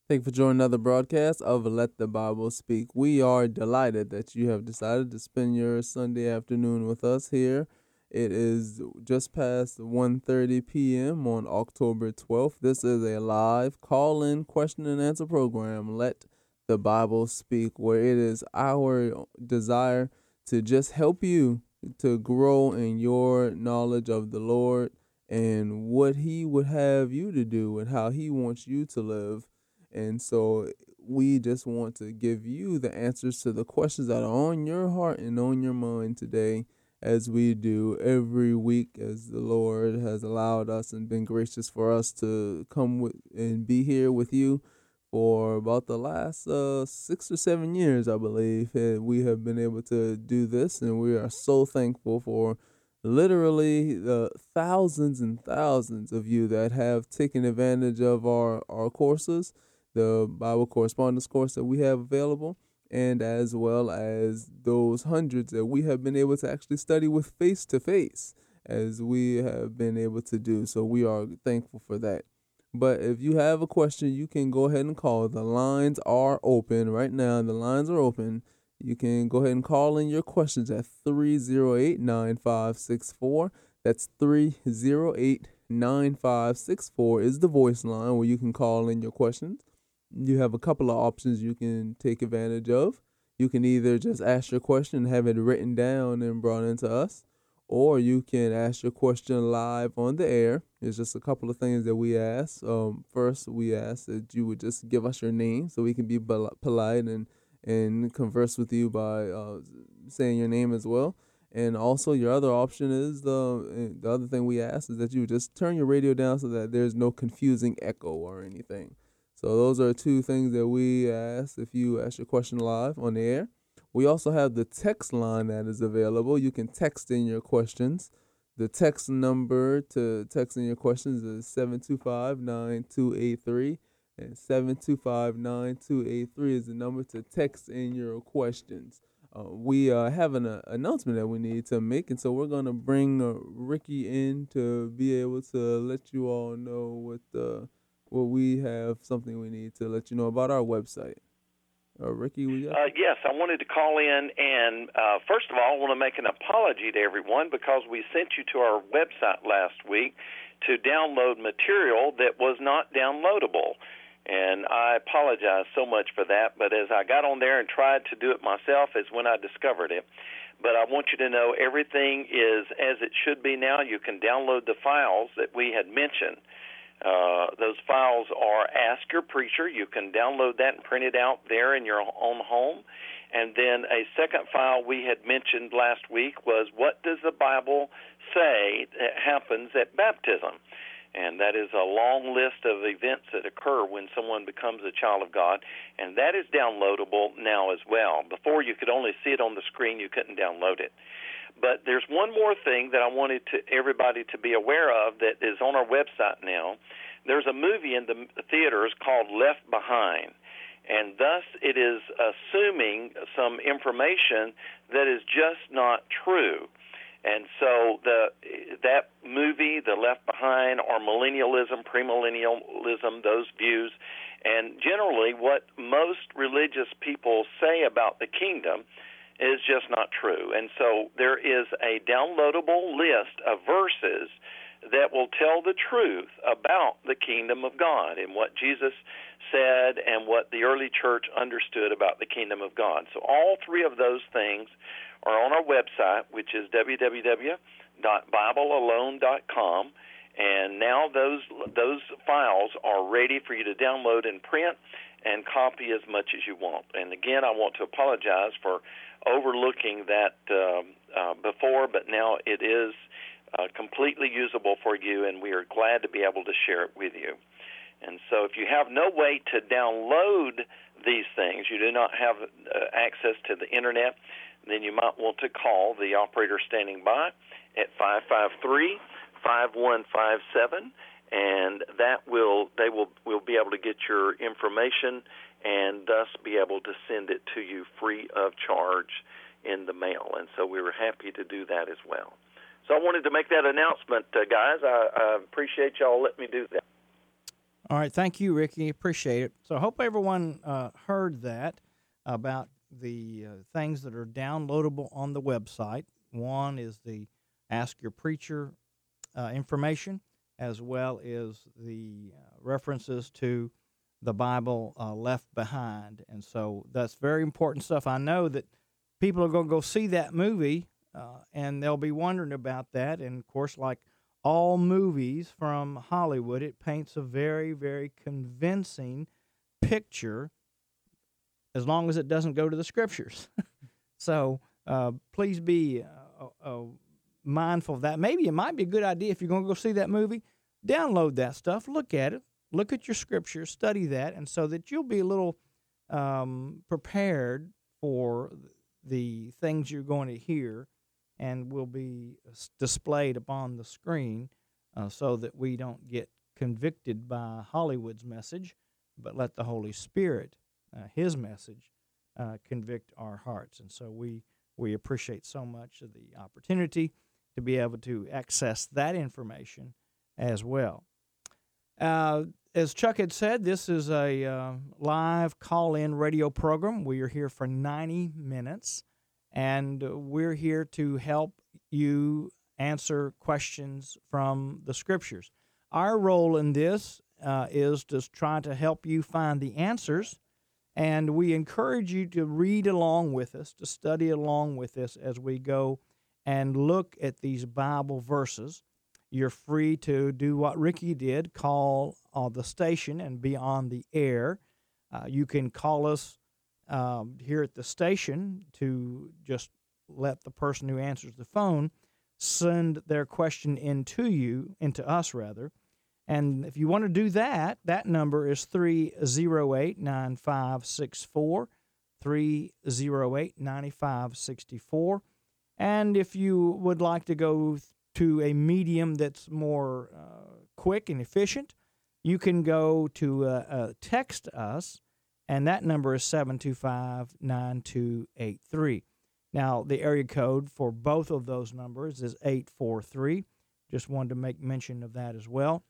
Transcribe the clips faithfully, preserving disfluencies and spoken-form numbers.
Thank you for joining another broadcast of Let the Bible Speak. We are delighted that you have decided to spend your Sunday afternoon with us here. It is just past one thirty p.m. on October twelfth. This is a live call-in question and answer program, Let the Bible Speak, where it is our desire to just help you to grow in your knowledge of the Lord and what He would have you to do and how He wants you to live. And so we just want to give you the answers to the questions that are on your heart and on your mind today, as we do every week, as the Lord has allowed us and been gracious for us to come with and be here with you for about the last uh, six or seven years, I believe. And we have been able to do this, and we are so thankful for literally the thousands and thousands of you that have taken advantage of our, our courses, the Bible correspondence course that we have available, and as well as those hundreds that we have been able to actually study with face to face, as we have been able to do. So we are thankful for that. But if you have a question, you can go ahead and call. The lines are open right now. The lines are open. You can go ahead and call in your questions at three oh eight, nine five six four. That's three oh eight, nine five six four is the voice line where you can call in your questions. You have a couple of options you can take advantage of. You can either just ask your question and have it written down and brought into us, or you can ask your question live on the air. There's just a couple of things that we ask. Um, first, we ask that you would just give us your name so we can be polite and, and converse with you by uh, saying your name as well. And also, your other option is the the other thing we ask is that you would just turn your radio down so that there's no confusing echo or anything. So those are two things that we ask if you ask your question live on the air. We also have the text line that is available. You can text in your questions. The text number to text in your questions is seven two five, nine two eight three. And seven two five, nine two eight three is the number to text in your questions. Uh, we uh, have an uh, announcement that we need to make, and so we're going to bring uh, Ricky in to be able to let you all know what the well, we have something we need to let you know about our website. Uh, Ricky, we got uh, Yes, I wanted to call in, and uh, first of all, I want to make an apology to everyone because we sent you to our website last week to download material that was not downloadable. And I apologize so much for that, but as I got on there and tried to do it myself is when I discovered it. But I want you to know everything is as it should be now. You can download the files that we had mentioned. Uh, those files are Ask Your Preacher. You can download that and print it out there in your own home. And then a second file we had mentioned last week was What Does the Bible Say That Happens at Baptism? And that is a long list of events that occur when someone becomes a child of God, and that is downloadable now as well. Before, you could only see it on the screen. You couldn't download it. But there's one more thing that I wanted to everybody to be aware of that is on our website now. There's a movie in the theaters called Left Behind, and thus it is assuming some information that is just not true. And so the that movie, The Left Behind, or millennialism, premillennialism, those views, and generally what most religious people say about the kingdom is just not true. And so there is a downloadable list of verses that will tell the truth about the kingdom of God and what Jesus said and what the early church understood about the kingdom of God. So all three of those things are on our website, which is w w w dot bible alone dot com. And now those those files are ready for you to download and print and copy as much as you want. And again, I want to apologize for overlooking that um, uh, before, but now it is uh, completely usable for you, and we are glad to be able to share it with you. And so if you have no way to download these things, you do not have uh, access to the Internet, then you might want to call the operator standing by at five five three, five one five seven, and that will they will will be able to get your information and thus be able to send it to you free of charge in the mail. And so we were happy to do that as well. So I wanted to make that announcement, uh, guys. I, I appreciate y'all letting me do that. All right, thank you, Ricky. Appreciate it. So I hope everyone uh, heard that about the uh, things that are downloadable on the website. One is the Ask Your Preacher uh, information, as well as the uh, references to the Bible uh, Left Behind. And so that's very important stuff. I know that people are going to go see that movie, uh, and they'll be wondering about that. And, of course, like all movies from Hollywood, it paints a very, very convincing picture as long as it doesn't go to the Scriptures. so uh, please be uh, uh, mindful of that. Maybe it might be a good idea if you're going to go see that movie, download that stuff, look at it, look at your Scriptures, study that, and so that you'll be a little um, prepared for the things you're going to hear and will be displayed upon the screen uh, so that we don't get convicted by Hollywood's message, but let the Holy Spirit, uh, His message, uh, convict our hearts. And so we, we appreciate so much of the opportunity to be able to access that information as well. Uh, as Chuck had said, this is a uh, live call-in radio program. We are here for ninety minutes. And we're here to help you answer questions from the Scriptures. Our role in this uh, is to try to help you find the answers, and we encourage you to read along with us, to study along with us as we go and look at these Bible verses. You're free to do what Ricky did, call uh, the station and be on the air. Uh, you can call us Um, here at the station to just let the person who answers the phone send their question into you, into us rather. And if you want to do that, that number is three oh eight, nine five six four, three oh eight, nine five six four. And if you would like to go to a medium that's more uh, quick and efficient, you can go to uh, uh, text us. And that number is seven two five, nine two eight three. Now, the area code for both of those numbers is eight four three. Just wanted to make mention of that as well.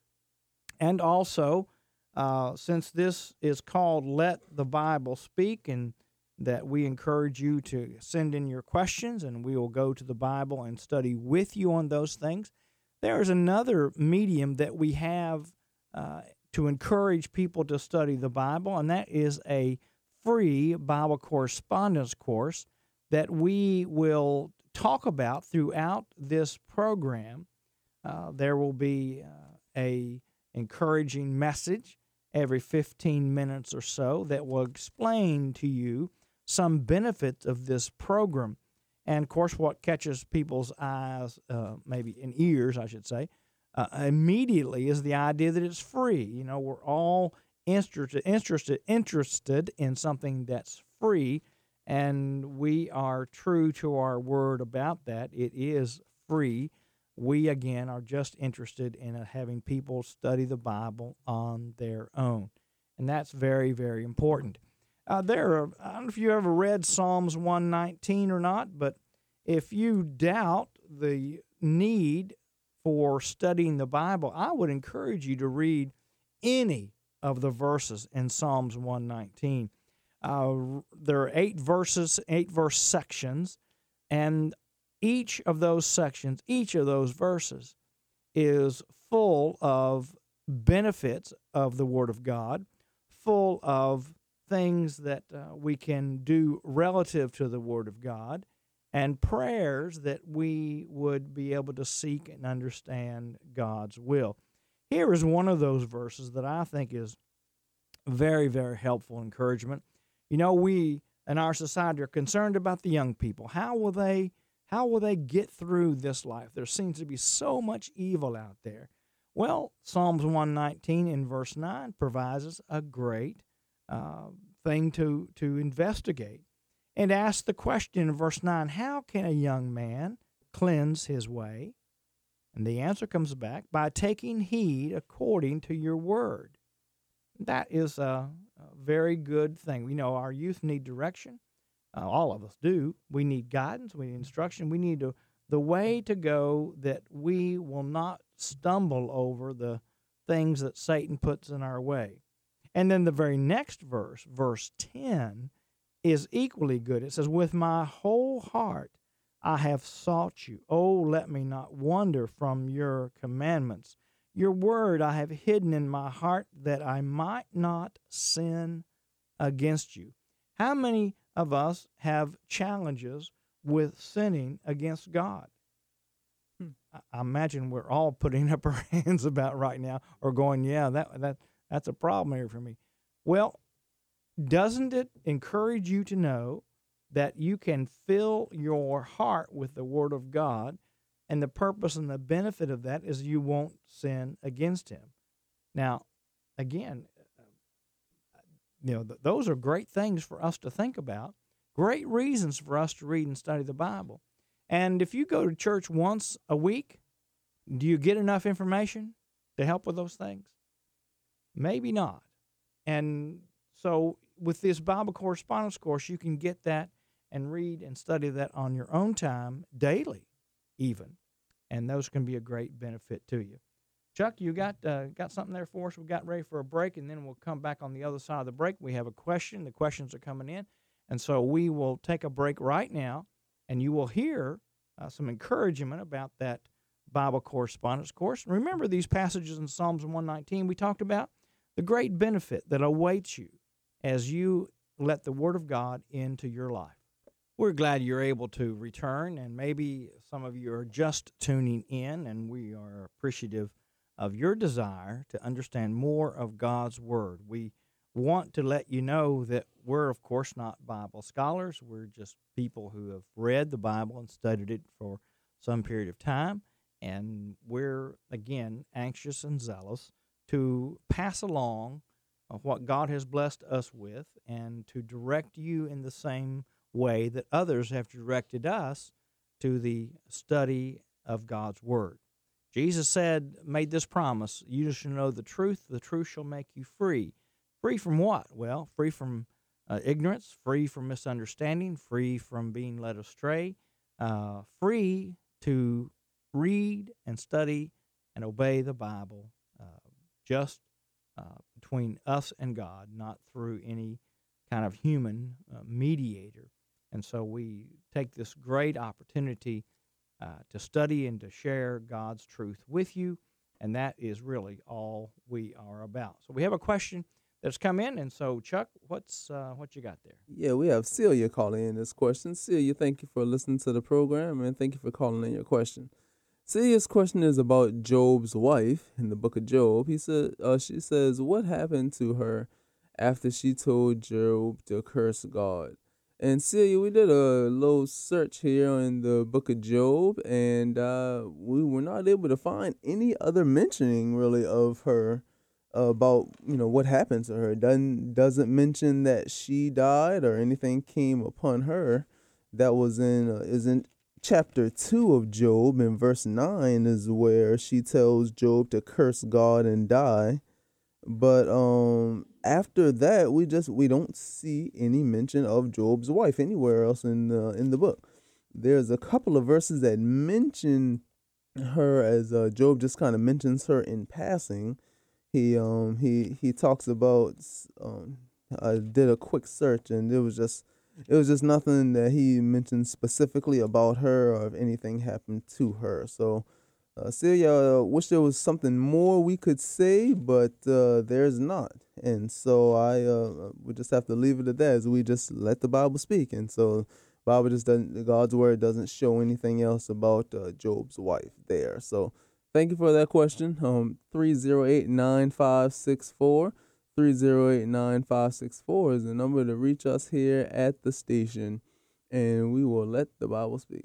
And also, uh, since this is called Let the Bible Speak, and that we encourage you to send in your questions, and we will go to the Bible and study with you on those things, there is another medium that we have uh, to encourage people to study the Bible, and that is a free Bible correspondence course that we will talk about throughout this program. Uh, there will be uh, a encouraging message every fifteen minutes or so that will explain to you some benefits of this program. And, of course, what catches people's eyes, uh, maybe in ears, I should say, Uh, immediately is the idea that it's free. You know, we're all interested, interested, interested in something that's free, and we are true to our word about that. It is free. We, again, are just interested in uh, having people study the Bible on their own, and that's very, very important. Uh, there are, I don't know if you ever read Psalms one nineteen or not, but if you doubt the need for studying the Bible, I would encourage you to read any of the verses in Psalms one nineteen. Uh, there are eight verses, eight verse sections, and each of those sections, each of those verses is full of benefits of the Word of God, full of things that uh, we can do relative to the Word of God, and prayers that we would be able to seek and understand God's will. Here is one of those verses that I think is very, very helpful encouragement. You know, we in our society are concerned about the young people. How will they, how will they get through this life? There seems to be so much evil out there. Well, Psalms one nineteen in verse nine provides us a great uh, thing to, to investigate. And ask the question in verse nine, how can a young man cleanse his way? And the answer comes back, by taking heed according to your word. That is a, a very good thing. We know our youth need direction. Uh, all of us do. We need guidance. We need instruction. We need to, the way to go that we will not stumble over the things that Satan puts in our way. And then the very next verse, verse ten, is equally good. It says, with my whole heart I have sought you. Oh, let me not wander from your commandments. Your word I have hidden in my heart that I might not sin against you. How many of us have challenges with sinning against God? Hmm. I imagine we're all putting up our hands about right now or going, yeah, that that that's a problem here for me. Well, doesn't it encourage you to know that you can fill your heart with the Word of God, and the purpose and the benefit of that is you won't sin against Him? Now, again, you know, th- those are great things for us to think about, great reasons for us to read and study the Bible. And if you go to church once a week, do you get enough information to help with those things? Maybe not. And so with this Bible correspondence course, you can get that and read and study that on your own time daily even. And those can be a great benefit to you. Chuck, you got uh, got something there for us? We got ready for a break, and then we'll come back on the other side of the break. We have a question. The questions are coming in. And so we will take a break right now, and you will hear uh, some encouragement about that Bible correspondence course. And remember these passages in Psalms one nineteen we talked about? The great benefit that awaits you as you let the Word of God into your life. We're glad you're able to return, and maybe some of you are just tuning in, and we are appreciative of your desire to understand more of God's Word. We want to let you know that we're, of course, not Bible scholars. We're just people who have read the Bible and studied it for some period of time, and we're, again, anxious and zealous to pass along what God has blessed us with and to direct you in the same way that others have directed us to the study of God's Word. Jesus said, made this promise, you shall know the truth, the truth shall make you free. Free from what? Well, free from uh, ignorance, free from misunderstanding, free from being led astray, uh, free to read and study and obey the Bible uh, just uh, between us and God, not through any kind of human uh, mediator. And so we take this great opportunity uh, to study and to share God's truth with you, and that is really all we are about. So we have a question that's come in, and so Chuck, what's uh, what you got there? Yeah, we have Celia calling in this question. Celia, thank you for listening to the program, and thank you for calling in your question. Celia's question is about Job's wife in the book of Job. He said, uh, she says, what happened to her after she told Job to curse God? And Celia, we did a little search here in the book of Job, and uh, we were not able to find any other mentioning really of her uh, about you know what happened to her. It doesn't doesn't mention that she died or anything came upon her. That was in uh, is in chapter two of Job, in verse nine is where she tells Job to curse God and die. But um, after that, we just we don't see any mention of Job's wife anywhere else in the in the book. There's a couple of verses that mention her as uh, Job just kind of mentions her in passing. He um he he talks about um I did a quick search, and it was just it was just nothing that he mentioned specifically about her or if anything happened to her. So. Uh, Celia, uh, wish there was something more we could say, but uh, there's not. And so I uh, we just have to leave it at that, as we just let the Bible speak. And so Bible just doesn't, God's word doesn't show anything else about uh, Job's wife there. So thank you for that question. Um, three zero eight, nine five six four, three zero eight, nine five six four is the number to reach us here at the station, and we will let the Bible speak.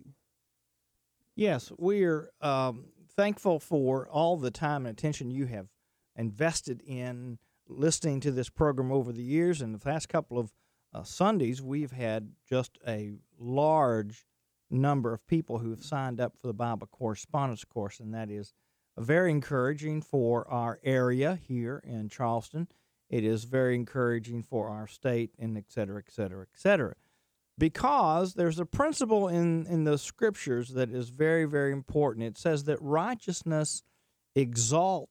Yes, we're um, thankful for all the time and attention you have invested in listening to this program over the years. And the past couple of uh, Sundays, we've had just a large number of people who have signed up for the Bible correspondence course, and that is very encouraging for our area here in Charleston. It is very encouraging for our state, and et cetera, et cetera, et cetera. Because there's a principle in, in the Scriptures that is very, very important. It says that righteousness exalts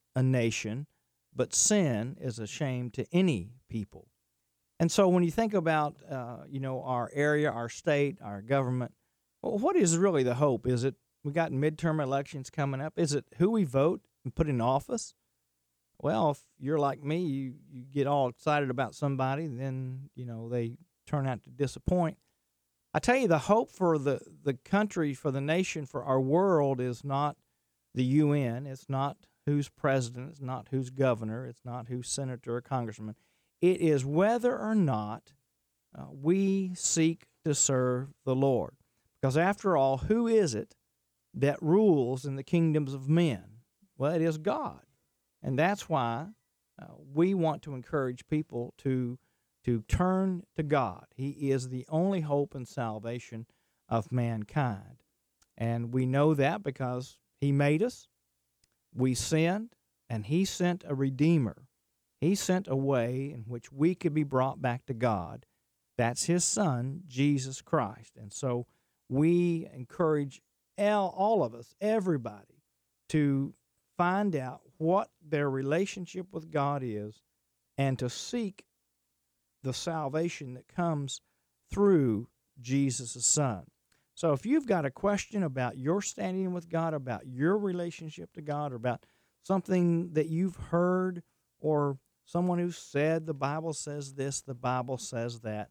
a nation, but sin is a shame to any people. And so when you think about, uh, you know, our area, our state, our government, well, what is really the hope? Is it we got midterm elections coming up? Is it who we vote and put in office? Well, if you're like me, you, you get all excited about somebody, then, you know, they turn out to disappoint. I tell you, the hope for the, the country, for the nation, for our world is not the U N. It's not who's president. It's not who's governor. It's not who's senator or congressman. It is whether or not uh, we seek to serve the Lord. Because after all, who is it that rules in the kingdoms of men? Well, it is God. And that's why uh, we want to encourage people to, to turn to God. He is the only hope and salvation of mankind. And we know that because He made us, we sinned, and He sent a Redeemer. He sent a way in which we could be brought back to God. That's His Son, Jesus Christ. And so we encourage all, all of us, everybody, to find out what their relationship with God is and to seek the salvation that comes through Jesus' Son. So if you've got a question about your standing with God, about your relationship to God, or about something that you've heard, or someone who said the Bible says this, the Bible says that,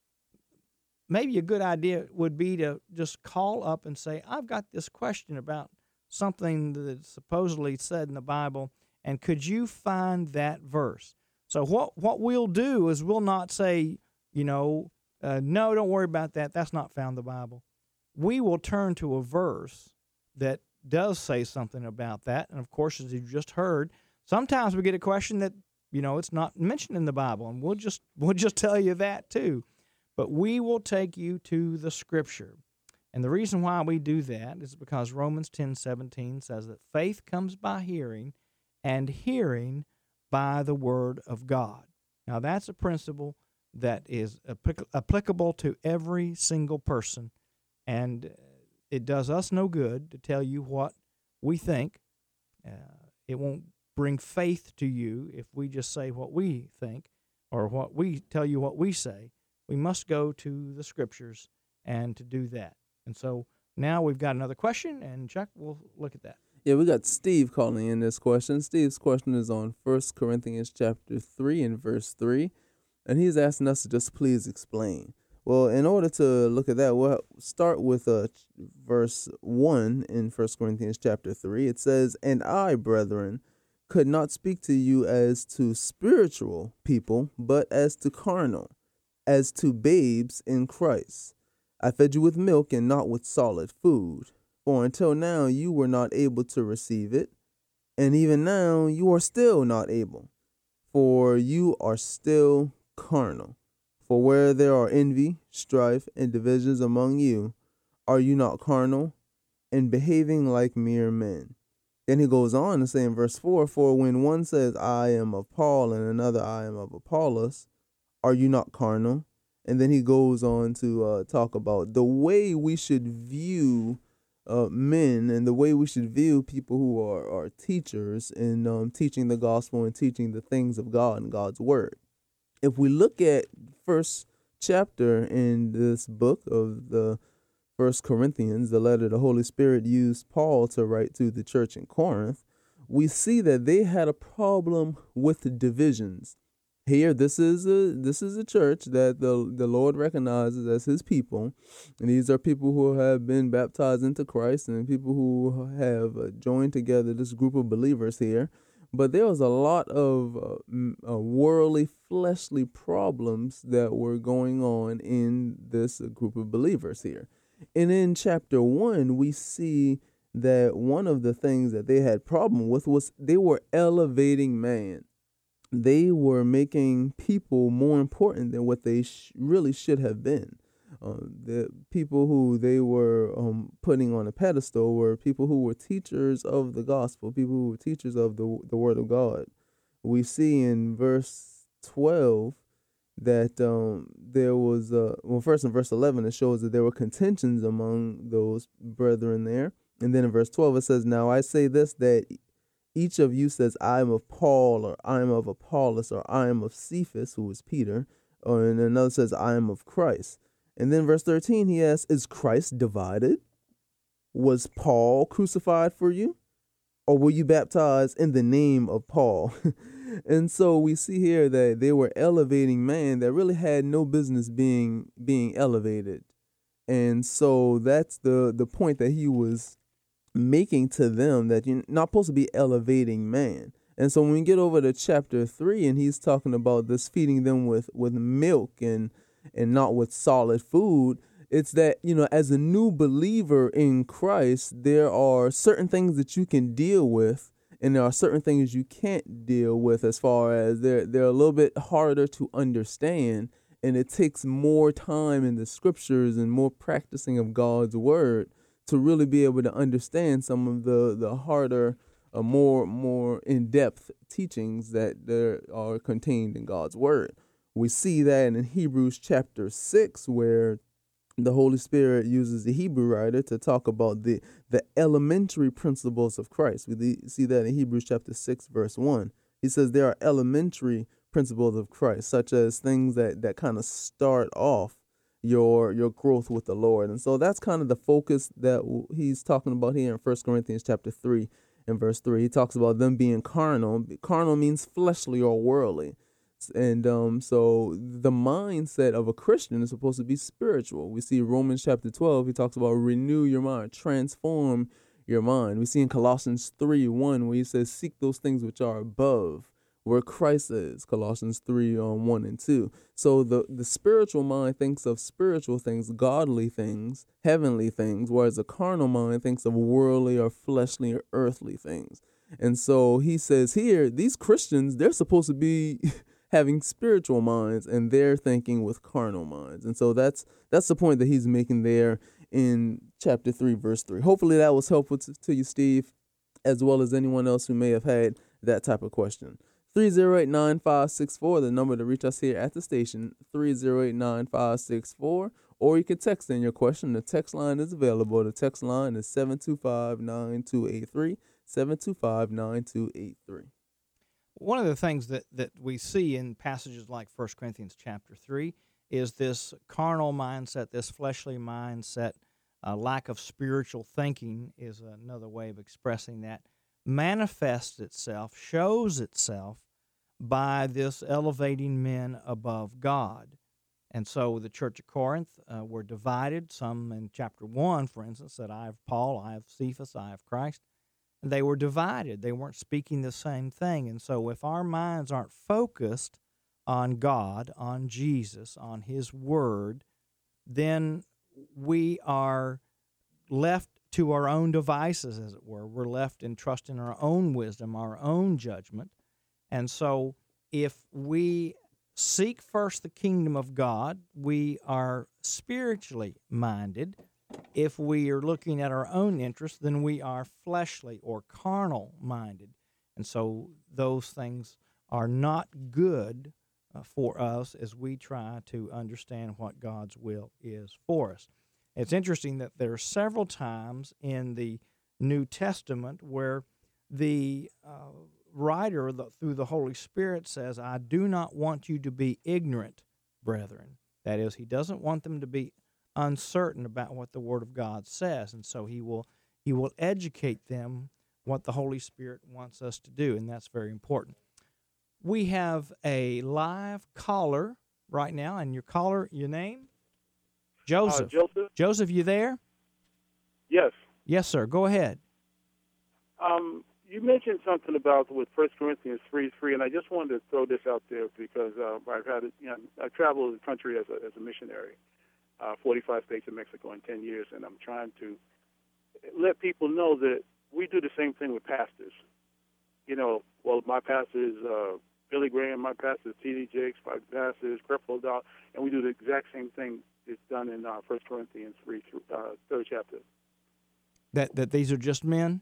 maybe a good idea would be to just call up and say, I've got this question about something that's supposedly said in the Bible, and could you find that verse? So what, what we'll do is we'll not say, you know, uh, no, don't worry about that. That's not found in the Bible. We will turn to a verse that does say something about that. And, of course, as you just heard, sometimes we get a question that, you know, it's not mentioned in the Bible, and we'll just we'll just tell you that too. But we will take you to the Scripture. And the reason why we do that is because Romans ten seventeen says that faith comes by hearing, and hearing by the Word of God. Now, that's a principle that is applic- applicable to every single person, and it does us no good to tell you what we think. Uh, it won't bring faith to you if we just say what we think or what we tell you what we say. We must go to the Scriptures and to do that. And so now we've got another question, and Chuck, we'll look at that. Yeah, we got Steve calling in this question. Steve's question is on First Corinthians chapter three and verse three, and he's asking us to just please explain. Well, in order to look at that, we'll start with uh, verse one in First Corinthians chapter three. It says, "And I, brethren, could not speak to you as to spiritual people, but as to carnal, as to babes in Christ. I fed you with milk and not with solid food. For until now you were not able to receive it, and even now you are still not able, for you are still carnal. For where there are envy, strife, and divisions among you, are you not carnal, and behaving like mere men?" Then he goes on to say in verse four, "For when one says, I am of Paul, and another, I am of Apollos, are you not carnal?" And then he goes on to uh, talk about the way we should view uh, men and the way we should view people who are, are teachers in um, teaching the gospel and teaching the things of God and God's word. If we look at first chapter in this book of the First Corinthians, the letter the Holy Spirit used Paul to write to the church in Corinth, we see that they had a problem with the divisions. Here, this is a this is a church that the the Lord recognizes as His people, and these are people who have been baptized into Christ and people who have uh, joined together this group of believers here. But there was a lot of uh, uh, worldly, fleshly problems that were going on in this uh, group of believers here. And in chapter one, we see that one of the things that they had problem with was they were elevating man. They were making people more important than what they sh- really should have been. Uh, the people who they were um, putting on a pedestal were people who were teachers of the gospel, people who were teachers of the the word of God. We see in verse twelve that um, there was, uh, well, first in verse eleven, it shows that there were contentions among those brethren there. And then in verse twelve, it says, "Now I say this, that each of you says, I am of Paul, or I am of Apollos, or I am of Cephas, who is Peter, or and another says, I am of Christ. And then verse thirteen, he asks, is Christ divided? Was Paul crucified for you? Or were you baptized in the name of Paul? And so we see here that they were elevating man that really had no business being being elevated. And so that's the, the point that he was making to them, that you're not supposed to be elevating man. And so when we get over to chapter three, and he's talking about this feeding them with, with milk and and not with solid food, it's that, you know, as a new believer in Christ, there are certain things that you can deal with, and there are certain things you can't deal with, as far as they're, they're a little bit harder to understand, and it takes more time in the scriptures and more practicing of God's word to really be able to understand some of the, the harder, uh, more more in-depth teachings that there are contained in God's word. We see that in Hebrews chapter six, where the Holy Spirit uses the Hebrew writer to talk about the, the elementary principles of Christ. We see that in Hebrews chapter six, verse one. He says there are elementary principles of Christ, such as things that, that kind of start off your your growth with the Lord. And so that's kind of the focus that he's talking about here in First Corinthians chapter three and verse three. He talks about them being carnal. Carnal means fleshly or worldly. And um, so the mindset of a Christian is supposed to be spiritual. We see Romans chapter twelve, he talks about renew your mind, transform your mind. We see in Colossians three one, where he says, seek those things which are above, where Christ is, Colossians three, um, one and two. So the, the spiritual mind thinks of spiritual things, godly things, heavenly things, whereas the carnal mind thinks of worldly or fleshly or earthly things. And so he says here, these Christians, they're supposed to be having spiritual minds, and they're thinking with carnal minds. And so that's that's the point that he's making there in chapter three, verse three. Hopefully that was helpful to, to you, Steve, as well as anyone else who may have had that type of question. three oh eight, nine five six four, the number to reach us here at the station, three oh eight, nine five six four, or you can text in your question. The text line is available. The text line is seven two five, nine two eight three, seven two five, nine two eight three. One of the things that, that we see in passages like First Corinthians chapter three is this carnal mindset, this fleshly mindset, uh, lack of spiritual thinking is another way of expressing that, manifests itself, shows itself by this elevating men above God. And so the church of Corinth uh, were divided. Some in chapter one, for instance, said, I have Paul, I have Cephas, I have Christ. They were divided. They weren't speaking the same thing. And so if our minds aren't focused on God, on Jesus, on His Word, then we are left to our own devices, as it were. We're left in trusting our own wisdom, our own judgment. And so if we seek first the kingdom of God, we are spiritually minded. If we are looking at our own interests, then we are fleshly or carnal minded. And so those things are not good uh, for us as we try to understand what God's will is for us. It's interesting that there are several times in the New Testament where the uh, writer the, through the Holy Spirit says, I do not want you to be ignorant, brethren. That is, he doesn't want them to be uncertain about what the Word of God says, and so he will he will educate them what the Holy Spirit wants us to do, and that's very important. We have a live caller right now, and your caller, your name? Joseph. Uh, Joseph? Joseph, you there? Yes. Yes, sir. Go ahead. Um, you mentioned something about with First Corinthians three three, and I just wanted to throw this out there because uh, I've had, you know, I traveled the country as a as a missionary. Uh, forty-five states in Mexico in ten years, and I'm trying to let people know that we do the same thing with pastors. You know, well, my pastor is uh, Billy Graham, my pastor is T D Jakes, my pastor is Creflo Dollar, and we do the exact same thing that's done in uh, First Corinthians three, uh, third chapter. That that these are just men?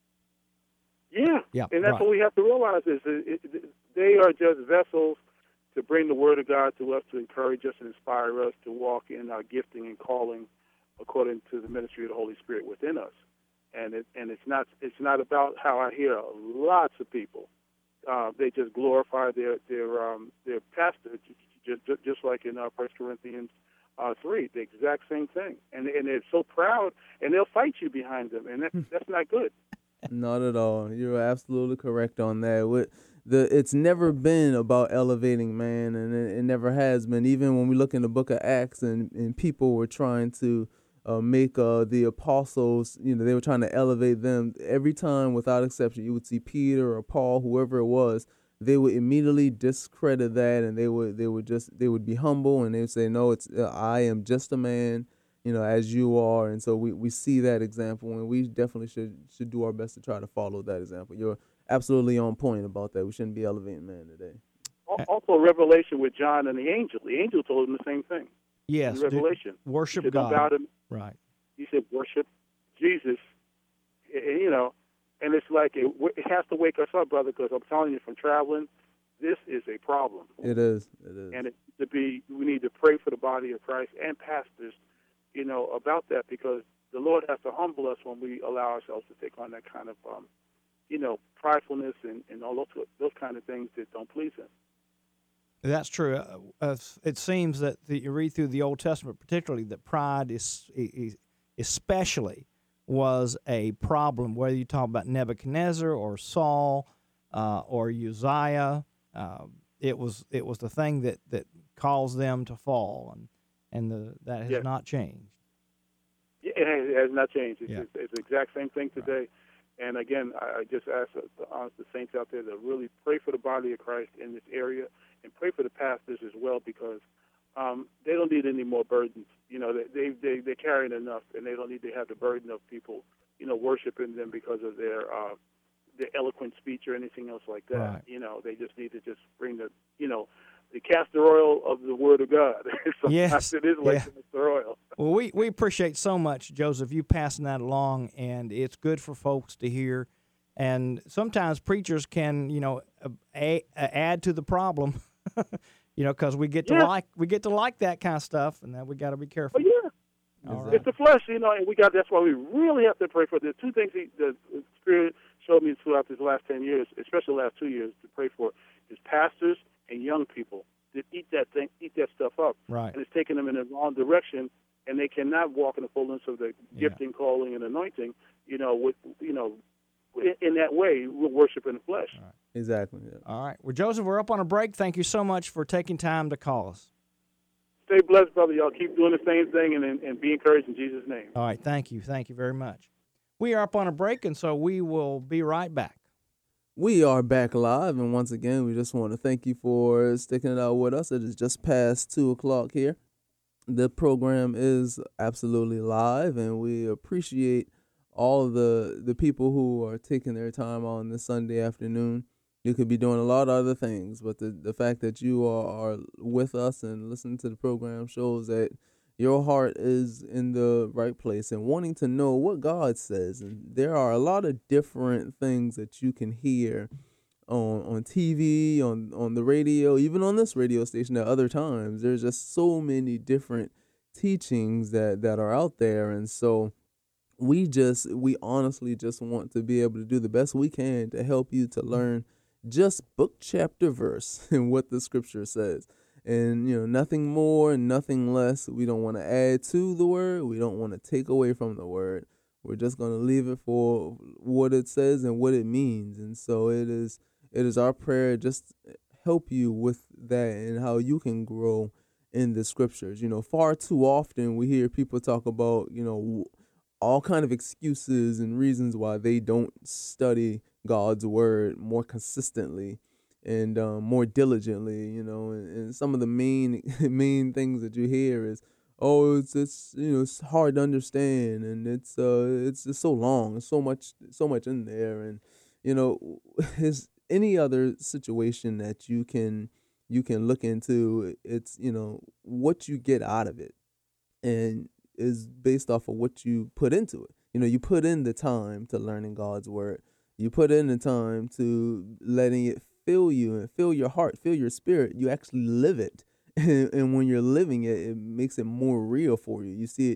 Yeah, yeah and that's right. what we have to realize is that it, it, they are just vessels to bring the Word of God to us, to encourage us and inspire us to walk in our gifting and calling according to the ministry of the Holy Spirit within us. and it and it's not it's not about how I hear lots of people. Uh, they just glorify their their um, their pastor, just, just just like in uh, First Corinthians uh, three, the exact same thing. And and they're so proud, and they'll fight you behind them, and that's that's not good. Not at all. You're absolutely correct on that. What the it's never been about elevating man, and it, it never has been. Even when we look in the book of Acts, and, and people were trying to uh, make uh, the apostles, you know, they were trying to elevate them. Every time, without exception, you would see Peter or Paul, whoever it was, they would immediately discredit that, and they would they would just they would be humble, and they would say, "No, it's uh, I am just a man, you know, as you are." And so we, we see that example, and we definitely should should do our best to try to follow that example. You're absolutely on point about that. We shouldn't be elevating man today. Also, Revelation with John and the angel. The angel told him the same thing. Yes, in Revelation. do, worship he said, God. Don't bow to, right. He said, worship Jesus. And, you know, and it's like it, it has to wake us up, brother, because I'm telling you, from traveling, this is a problem. It is. It is. And it to be, we need to pray for the body of Christ and pastors, you know, about that, because the Lord has to humble us when we allow ourselves to take on that kind of, um, you know, pridefulness and, and all those those kind of things that don't please Him. That's true. Uh, uh, it seems that the, you read through the Old Testament, particularly, that pride is, is especially was a problem. Whether you talk about Nebuchadnezzar or Saul uh, or Uzziah, uh, it was it was the thing that, that caused them to fall, and and the, that has yes. not changed. Yeah, it has, it has not changed. It's, yeah. it's, it's the exact same thing today. Right. And again, I, I just ask the, uh, the saints out there to really pray for the body of Christ in this area, and pray for the pastors as well, because um, they don't need any more burdens. You know, they, they, they, they're carrying enough, and they don't need to have the burden of people, you know, worshiping them because of their uh, their eloquent speech or anything else like that. Right. You know, they just need to just bring the, you know, the castor oil of the Word of God. Yes. It is like yeah. castor oil. Well, we, we appreciate so much, Joseph, you passing that along, and it's good for folks to hear. And sometimes preachers can, you know, a, a, add to the problem, you know, because we get to yeah. like we get to like that kind of stuff, and then we got to be careful. Oh, yeah. All It's right. the flesh, you know, and we got. That's why we really have to pray for. There's two things he, the Spirit showed me throughout these last ten years, especially the last two years, to pray for is pastors and young people that eat that thing, eat that stuff up, Right. and it's taking them in the wrong direction, and they cannot walk in the fullness of the Yeah. gifting, calling, and anointing. You know, with you know, in, in that way, we're worshiping the flesh. All right. Exactly. Yeah. All right. Well, Joseph, we're up on a break. Thank you so much for taking time to call us. Stay blessed, brother. Y'all keep doing the same thing, and, and, and be encouraged in Jesus' name. All right. Thank you. Thank you very much. We are up on a break, and so we will be right back. We are back live, and once again, we just want to thank you for sticking it out with us. It is just past two o'clock here. The program is absolutely live, and we appreciate all the the people who are taking their time on this Sunday afternoon. You could be doing a lot of other things, but the, the fact that you are, are with us and listening to the program shows that your heart is in the right place and wanting to know what God says. And there are a lot of different things that you can hear on on T V, on, on the radio, even on this radio station at other times. There's just so many different teachings that, that are out there. And so we just, we honestly just want to be able to do the best we can to help you to learn just book, chapter, verse, and what the scripture says. And, you know, nothing more and nothing less. We don't want to add to the word. We don't want to take away from the word. We're just going to leave it for what it says and what it means. And so it is it is our prayer just help you with that and how you can grow in the scriptures. You know, far too often we hear people talk about, you know, all kind of excuses and reasons why they don't study God's word more consistently and um, more diligently, you know, and, and some of the main main things that you hear is, oh, it's it's you know it's hard to understand, and it's uh it's just so long, so much so much in there, and you know, is any other situation that you can you can look into. It's you know what you get out of it, and is based off of what you put into it. You know, you put in the time to learning God's word. You put in the time to letting it fill you and fill your heart, fill your spirit. You actually live it. And, and when you're living it, it makes it more real for you. You see it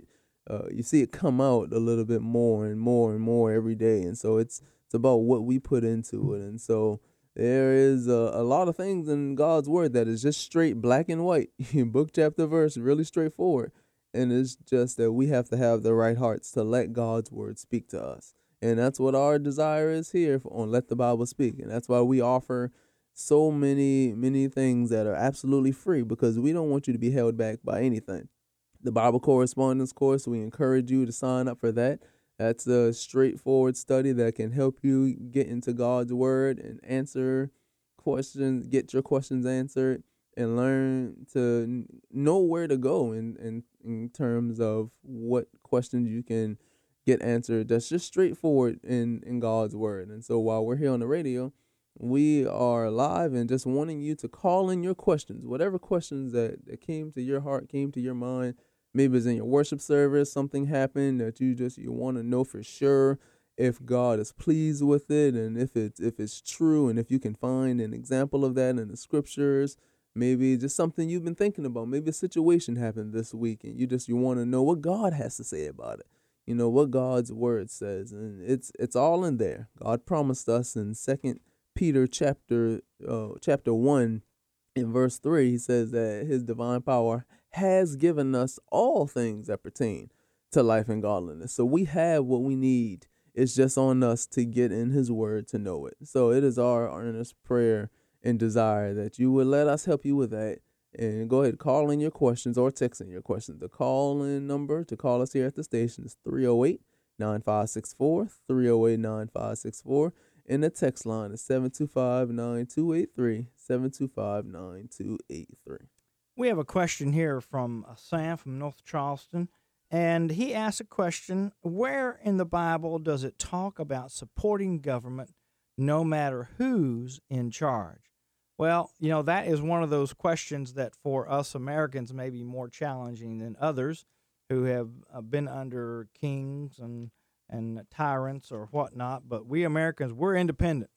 uh, you see it come out a little bit more and more and more every day. And so it's it's about what we put into it. And so there is a, a lot of things in God's word that is just straight black and white, book, chapter, verse, really straightforward. And it's just that we have to have the right hearts to let God's word speak to us. And that's what our desire is here on Let the Bible Speak. And that's why we offer so many, many things that are absolutely free, because we don't want you to be held back by anything. The Bible correspondence course, we encourage you to sign up for that. That's a straightforward study that can help you get into God's word and answer questions, get your questions answered, and learn to know where to go in, in, in terms of what questions you can get answered. That's just straightforward in, in God's word. And so while we're here on the radio, we are live and just wanting you to call in your questions, whatever questions that, that came to your heart, came to your mind. Maybe it's in your worship service, something happened that you just you want to know for sure if God is pleased with it, and if it's if it's true, and if you can find an example of that in the scriptures. Maybe just something you've been thinking about. Maybe a situation happened this week, and you just you want to know what God has to say about it. You know what God's word says, and it's it's all in there. God promised us in Second Peter chapter uh, chapter one, in verse three, he says that His divine power has given us all things that pertain to life and godliness. So we have what we need. It's just on us to get in His word to know it. So it is our earnest prayer and desire that you would let us help you with that. And go ahead, call in your questions or text in your questions. The call-in number to call us here at the station is three oh eight, nine five six four, three oh eight, nine five six four. And the text line is seven two five, nine two eight three, seven two five, nine two eight three. We have a question here from Sam from North Charleston, and he asks a question: where in the Bible does it talk about supporting government no matter who's in charge? Well, you know, that is one of those questions that for us Americans may be more challenging than others who have uh, been under kings and and tyrants or whatnot. But we Americans, we're independent.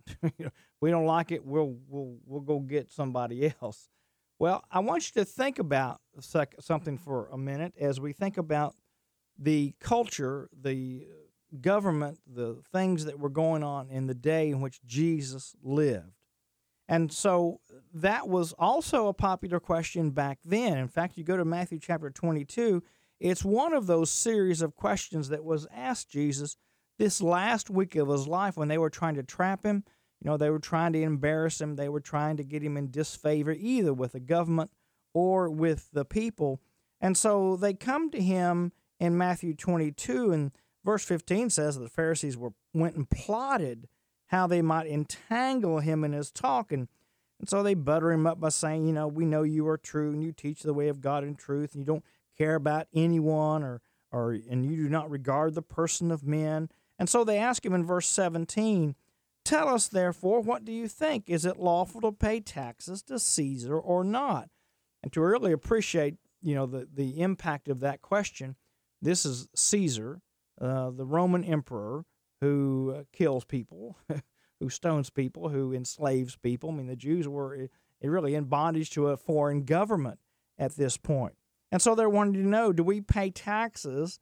We don't like it, we'll we'll we'll go get somebody else. Well, I want you to think about a sec- something for a minute as we think about the culture, the government, the things that were going on in the day in which Jesus lived. And so that was also a popular question back then. In fact, you go to Matthew chapter twenty-two, it's one of those series of questions that was asked Jesus this last week of his life when they were trying to trap him. You know, they were trying to embarrass him. They were trying to get him in disfavor either with the government or with the people. And so they come to him in Matthew twenty-two, and verse fifteen says that the Pharisees were went and plotted how they might entangle him in his talk. And, and so they butter him up by saying, you know, we know you are true and you teach the way of God in truth, and you don't care about anyone, or, or and you do not regard the person of men. And so they ask him in verse seventeen, tell us, therefore, what do you think? Is it lawful to pay taxes to Caesar or not? And to really appreciate, you know, the, the impact of that question, this is Caesar, uh, the Roman emperor, who uh, kills people, who stones people, who enslaves people. I mean, the Jews were uh, really in bondage to a foreign government at this point. And so they're wanting to know, do we pay taxes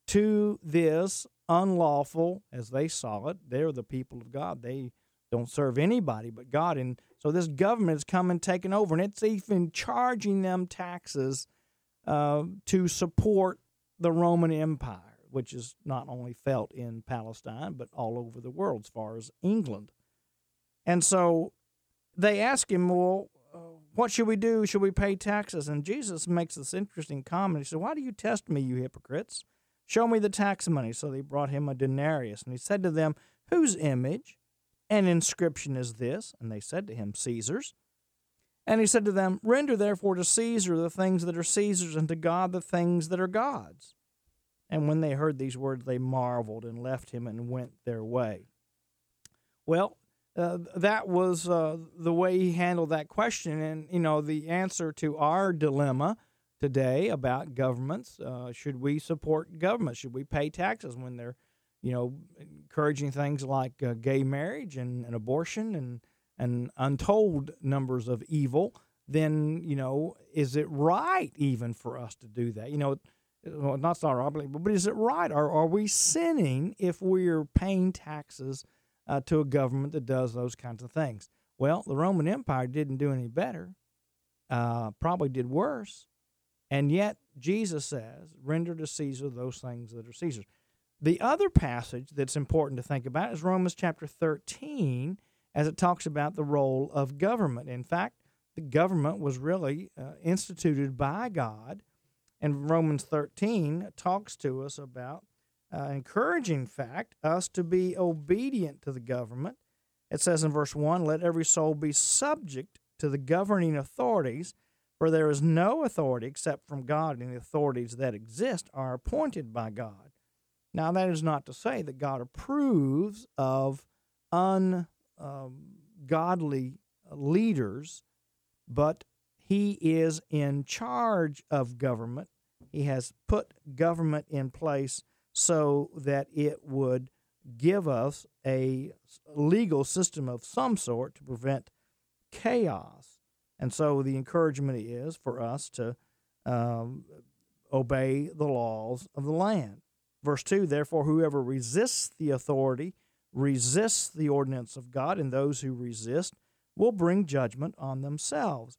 to this unlawful, as they saw it? They're the people of God. They don't serve anybody but God. And so this government has come and taken over, and it's even charging them taxes uh, to support the Roman Empire, which is not only felt in Palestine, but all over the world as far as England. And so they ask him, well, uh, what should we do? Should we pay taxes? And Jesus makes this interesting comment. He said, why do you test me, you hypocrites? Show me the tax money. So they brought him a denarius. And he said to them, whose image and inscription is this? And they said to him, Caesar's. And he said to them, render therefore to Caesar the things that are Caesar's, and to God the things that are God's. And when they heard these words, they marveled and left him and went their way. Well, uh, that was uh, the way he handled that question. And, you know, the answer to our dilemma today about governments, uh, should we support government? Should we pay taxes when they're, you know, encouraging things like uh, gay marriage and, and abortion and, and untold numbers of evil? Then, you know, is it right even for us to do that? You know, well, not our obligation, but is it right? Are, are we sinning if we're paying taxes uh, to a government that does those kinds of things? Well, the Roman Empire didn't do any better, uh, probably did worse, and yet Jesus says, render to Caesar those things that are Caesar's. The other passage that's important to think about is Romans chapter thirteen, as it talks about the role of government. In fact, the government was really uh, instituted by God, and Romans thirteen talks to us about uh, encouraging, in fact, us to be obedient to the government. It says in verse one, let every soul be subject to the governing authorities, for there is no authority except from God, and the authorities that exist are appointed by God. Now, that is not to say that God approves of ungodly um, leaders, but he is in charge of government. He has put government in place so that it would give us a legal system of some sort to prevent chaos. And so the encouragement is for us to um, obey the laws of the land. Verse two, therefore, whoever resists the authority resists the ordinance of God, and those who resist will bring judgment on themselves.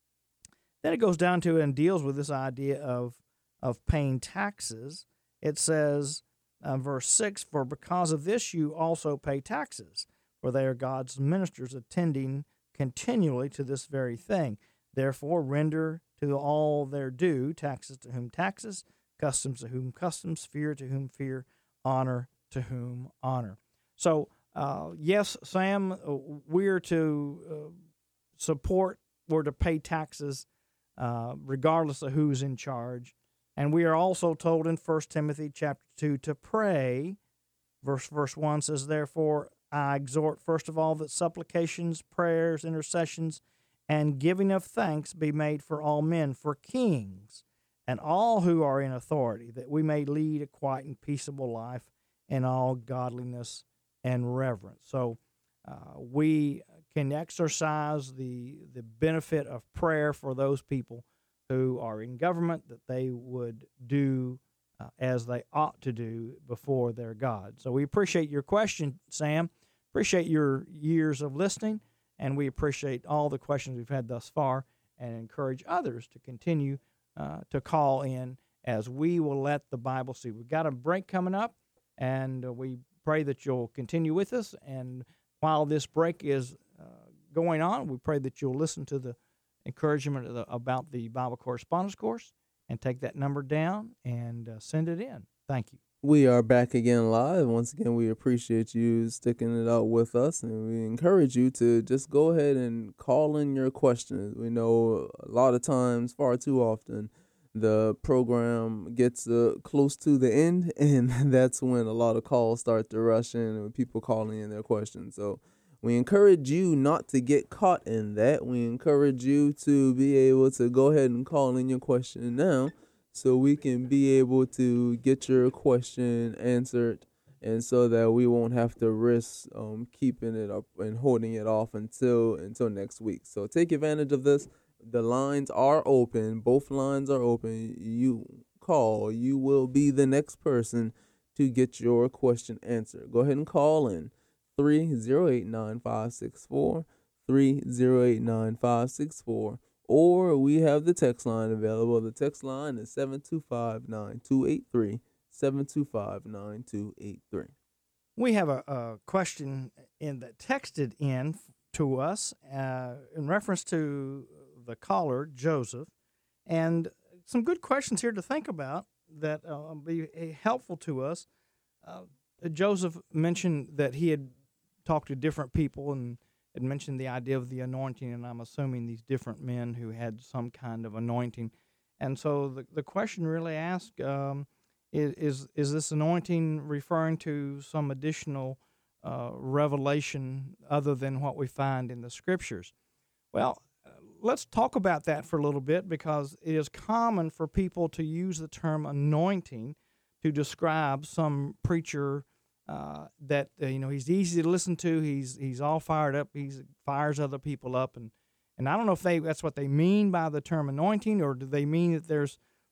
Then it goes down to and deals with this idea of, of paying taxes. It says, uh, verse six, for because of this you also pay taxes, for they are God's ministers attending continually to this very thing. Therefore, render to all their due, taxes to whom taxes, customs to whom customs, fear to whom fear, honor to whom honor. So, uh, yes, Sam, we're to uh, support, we're to pay taxes uh, regardless of who's in charge. And we are also told in First Timothy chapter two to pray. Verse, verse one says, therefore, I exhort first of all that supplications, prayers, intercessions, and giving of thanks be made for all men, for kings, and all who are in authority, that we may lead a quiet and peaceable life in all godliness and reverence. So uh, we can exercise the the benefit of prayer for those people who are in government, that they would do uh, as they ought to do before their God. So we appreciate your question, Sam. Appreciate your years of listening, and we appreciate all the questions we've had thus far, and encourage others to continue Uh, to call in as we will let the Bible see. We've got a break coming up, and uh, we pray that you'll continue with us. And while this break is uh, going on, we pray that you'll listen to the encouragement of the, about the Bible correspondence course and take that number down and uh, send it in. Thank you. We are back again live. Once again, we appreciate you sticking it out with us, and we encourage you to just go ahead and call in your questions. We know a lot of times, far too often, the program gets uh, close to the end, and that's when a lot of calls start to rush in and people calling in their questions. So we encourage you not to get caught in that. We encourage you to be able to go ahead and call in your question now, so we can be able to get your question answered, and so that we won't have to risk um, keeping it up and holding it off until until next week. So take advantage of this. The lines are open. Both lines are open. You call. You will be the next person to get your question answered. Go ahead and call in three oh eight, nine five six four, three oh eight, nine five six four. Or we have the text line available. The text line is seven two five, nine two eight three, seven two five, nine two eight three. We have a, a question in that texted in to us uh, in reference to the caller, Joseph, and some good questions here to think about that uh, will be helpful to us. Uh, Joseph mentioned that he had talked to different people and had mentioned the idea of the anointing, and I'm assuming these different men who had some kind of anointing. And so the, the question really asked, um, is, is is this anointing referring to some additional uh, revelation other than what we find in the Scriptures? Well, let's talk about that for a little bit, because it is common for people to use the term anointing to describe some preacher Uh, that uh, you know he's easy to listen to. He's he's all fired up. He fires other people up, and and I don't know if they that's what they mean by the term anointing, or do they mean that there's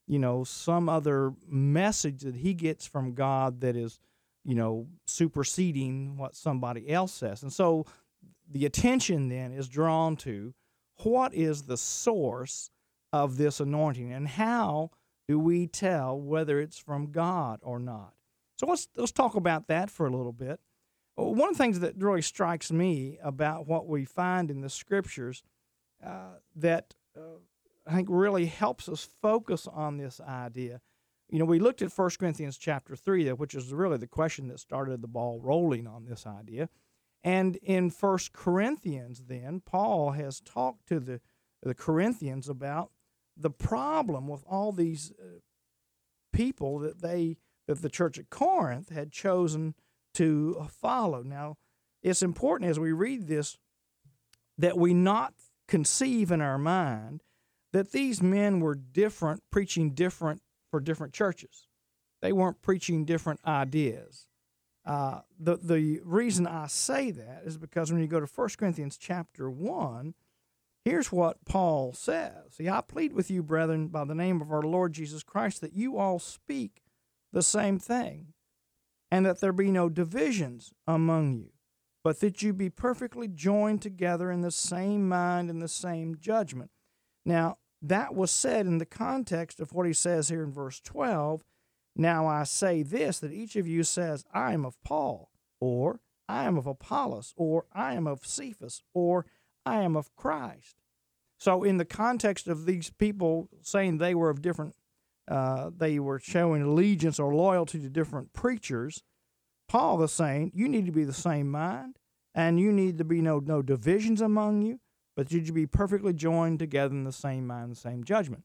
you know, some other message that he gets from God that is, you know, superseding what somebody else says. And so the attention then is drawn to what is the source of this anointing and how do we tell whether it's from God or not. So let's let's talk about that for a little bit. One of the things that really strikes me about what we find in the Scriptures uh, that uh, I think really helps us focus on this idea. You know, we looked at First Corinthians chapter three, which is really the question that started the ball rolling on this idea. And in First Corinthians, then, Paul has talked to the, the Corinthians about the problem with all these uh, people that they that the church at Corinth had chosen to follow. Now, it's important as we read this that we not conceive in our mind that these men were different, preaching different for different churches. They weren't preaching different ideas. Uh, the the reason I say that is because when you go to First Corinthians chapter one, here's what Paul says. See, I plead with you, brethren, by the name of our Lord Jesus Christ, that you all speak the same thing, and that there be no divisions among you, but that you be perfectly joined together in the same mind and the same judgment. Now, that was said in the context of what he says here in verse twelve. Now I say this, that each of you says, I am of Paul, or I am of Apollos, or I am of Cephas, or I am of Christ. So in the context of these people saying they were of different, uh, they were showing allegiance or loyalty to different preachers, Paul is saying you need to be the same mind, and you need to be no no divisions among you, but you should be perfectly joined together in the same mind, the same judgment.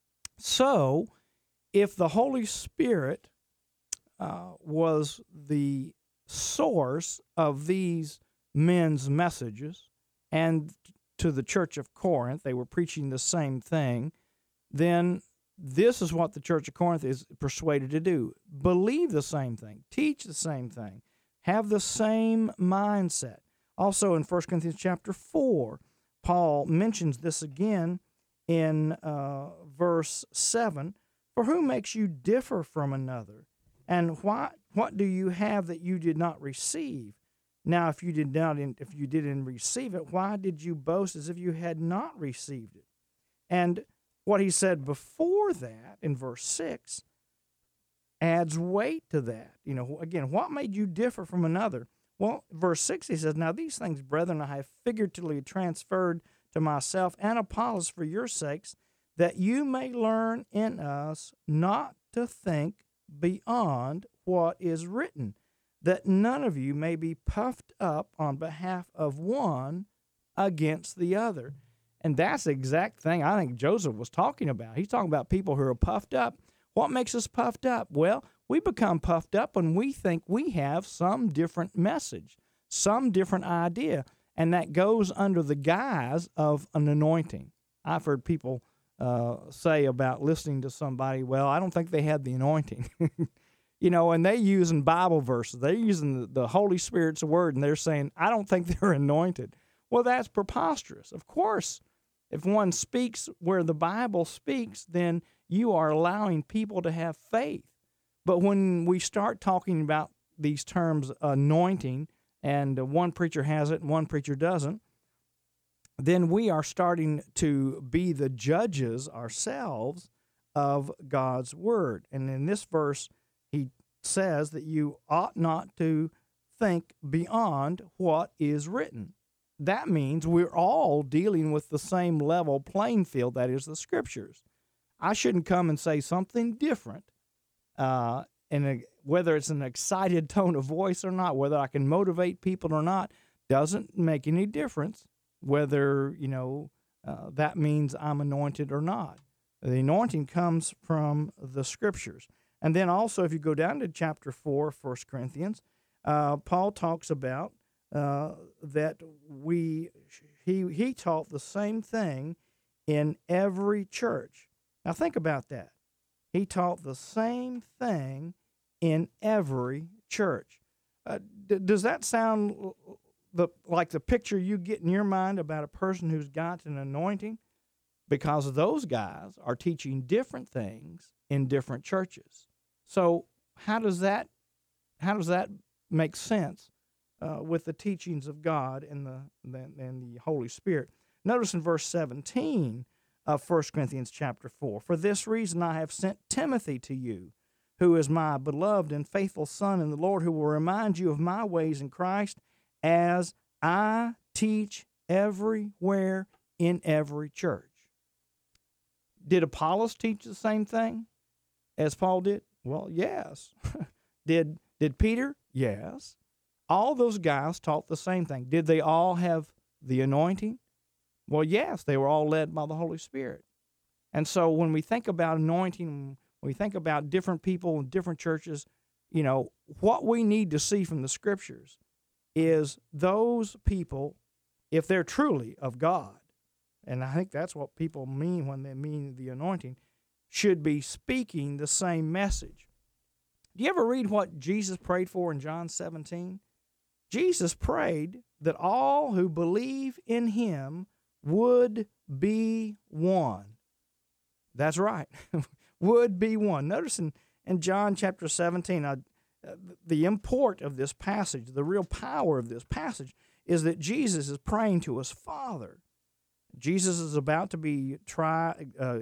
So, if the Holy Spirit uh, was the source of these men's messages, and to the church of Corinth, they were preaching the same thing, then this is what the church of Corinth is persuaded to do. Believe the same thing. Teach the same thing. Have the same mindset. Also in First Corinthians chapter four, Paul mentions this again in uh, verse seven. For who makes you differ from another? And why, what do you have that you did not receive? Now, if you did not, if you didn't receive it, why did you boast as if you had not received it? And what he said before that in verse six adds weight to that. You know, again, what made you differ from another? Well, verse six, he says, now these things, brethren, I have figuratively transferred to myself and Apollos for your sakes, that you may learn in us not to think beyond what is written, that none of you may be puffed up on behalf of one against the other. And that's the exact thing I think Joseph was talking about. He's talking about people who are puffed up. What makes us puffed up? Well, we become puffed up when we think we have some different message, some different idea, and that goes under the guise of an anointing. I've heard people uh, say about listening to somebody, well, I don't think they had the anointing. You know, and they're using Bible verses. They're using the, the Holy Spirit's word, and they're saying, I don't think they're anointed. Well, that's preposterous. Of course, if one speaks where the Bible speaks, then you are allowing people to have faith. But when we start talking about these terms, anointing, and one preacher has it and one preacher doesn't, then we are starting to be the judges ourselves of God's word. And in this verse, he says that you ought not to think beyond what is written. That means we're all dealing with the same level playing field, that is the Scriptures. I shouldn't come and say something different, uh, and whether it's an excited tone of voice or not, whether I can motivate people or not, doesn't make any difference whether, you know, uh, that means I'm anointed or not. The anointing comes from the Scriptures. And then also, if you go down to chapter four, First Corinthians, uh, Paul talks about uh, that we he he taught the same thing in every church. Now think about that. He taught the same thing in every church. Uh, d- does that sound the like the picture you get in your mind about a person who's got an anointing? because those guys are teaching different things in different churches. So how does that how does that make sense uh, with the teachings of God and the, the and the Holy Spirit? Notice in verse seventeen of First Corinthians chapter four, "For this reason I have sent Timothy to you, who is my beloved and faithful son in the Lord, who will remind you of my ways in Christ, as I teach everywhere in every church." Did Apollos teach the same thing as Paul did? Well, yes. did did Peter? Yes. All those guys taught the same thing. Did they all have the anointing? Well, yes, they were all led by the Holy Spirit. And so when we think about anointing, when we think about different people in different churches, you know, what we need to see from the Scriptures is those people, if they're truly of God, and I think that's what people mean when they mean the anointing, should be speaking the same message. Do you ever read what Jesus prayed for in John seventeen? Jesus prayed that all who believe in him would be one. That's right, would be one. Notice in, in John chapter seventeen, uh, the import of this passage, the real power of this passage, is that Jesus is praying to his Father. Jesus is about to be try, uh, uh,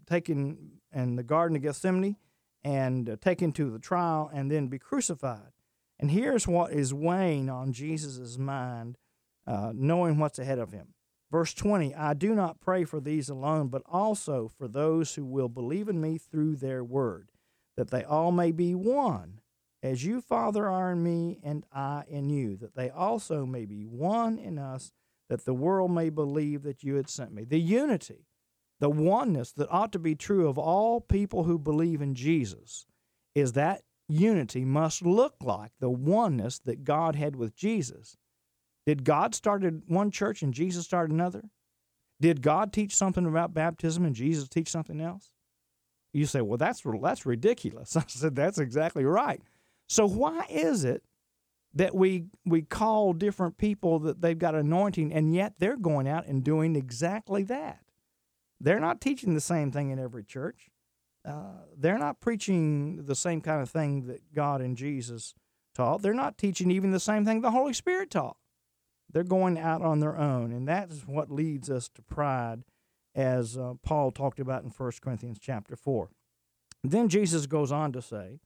taken in the Garden of Gethsemane and uh, taken to the trial and then be crucified. And here's what is weighing on Jesus' mind, uh, knowing what's ahead of him. Verse twenty, "I do not pray for these alone, but also for those who will believe in me through their word, that they all may be one, as you, Father, are in me and I in you, that they also may be one in us, that the world may believe that you had sent me." The unity, the oneness that ought to be true of all people who believe in Jesus, is that unity must look like the oneness that God had with Jesus. Did God start one church and Jesus start another? Did God teach something about baptism and Jesus teach something else? You say, well, that's that's ridiculous. I said, that's exactly right. So why is it that we we call different people that they've got anointing, and yet they're going out and doing exactly that? They're not teaching the same thing in every church. Uh, they're not preaching the same kind of thing that God and Jesus taught. They're not teaching even the same thing the Holy Spirit taught. They're going out on their own, and that is what leads us to pride, as uh, Paul talked about in First Corinthians chapter four. Then Jesus goes on to say,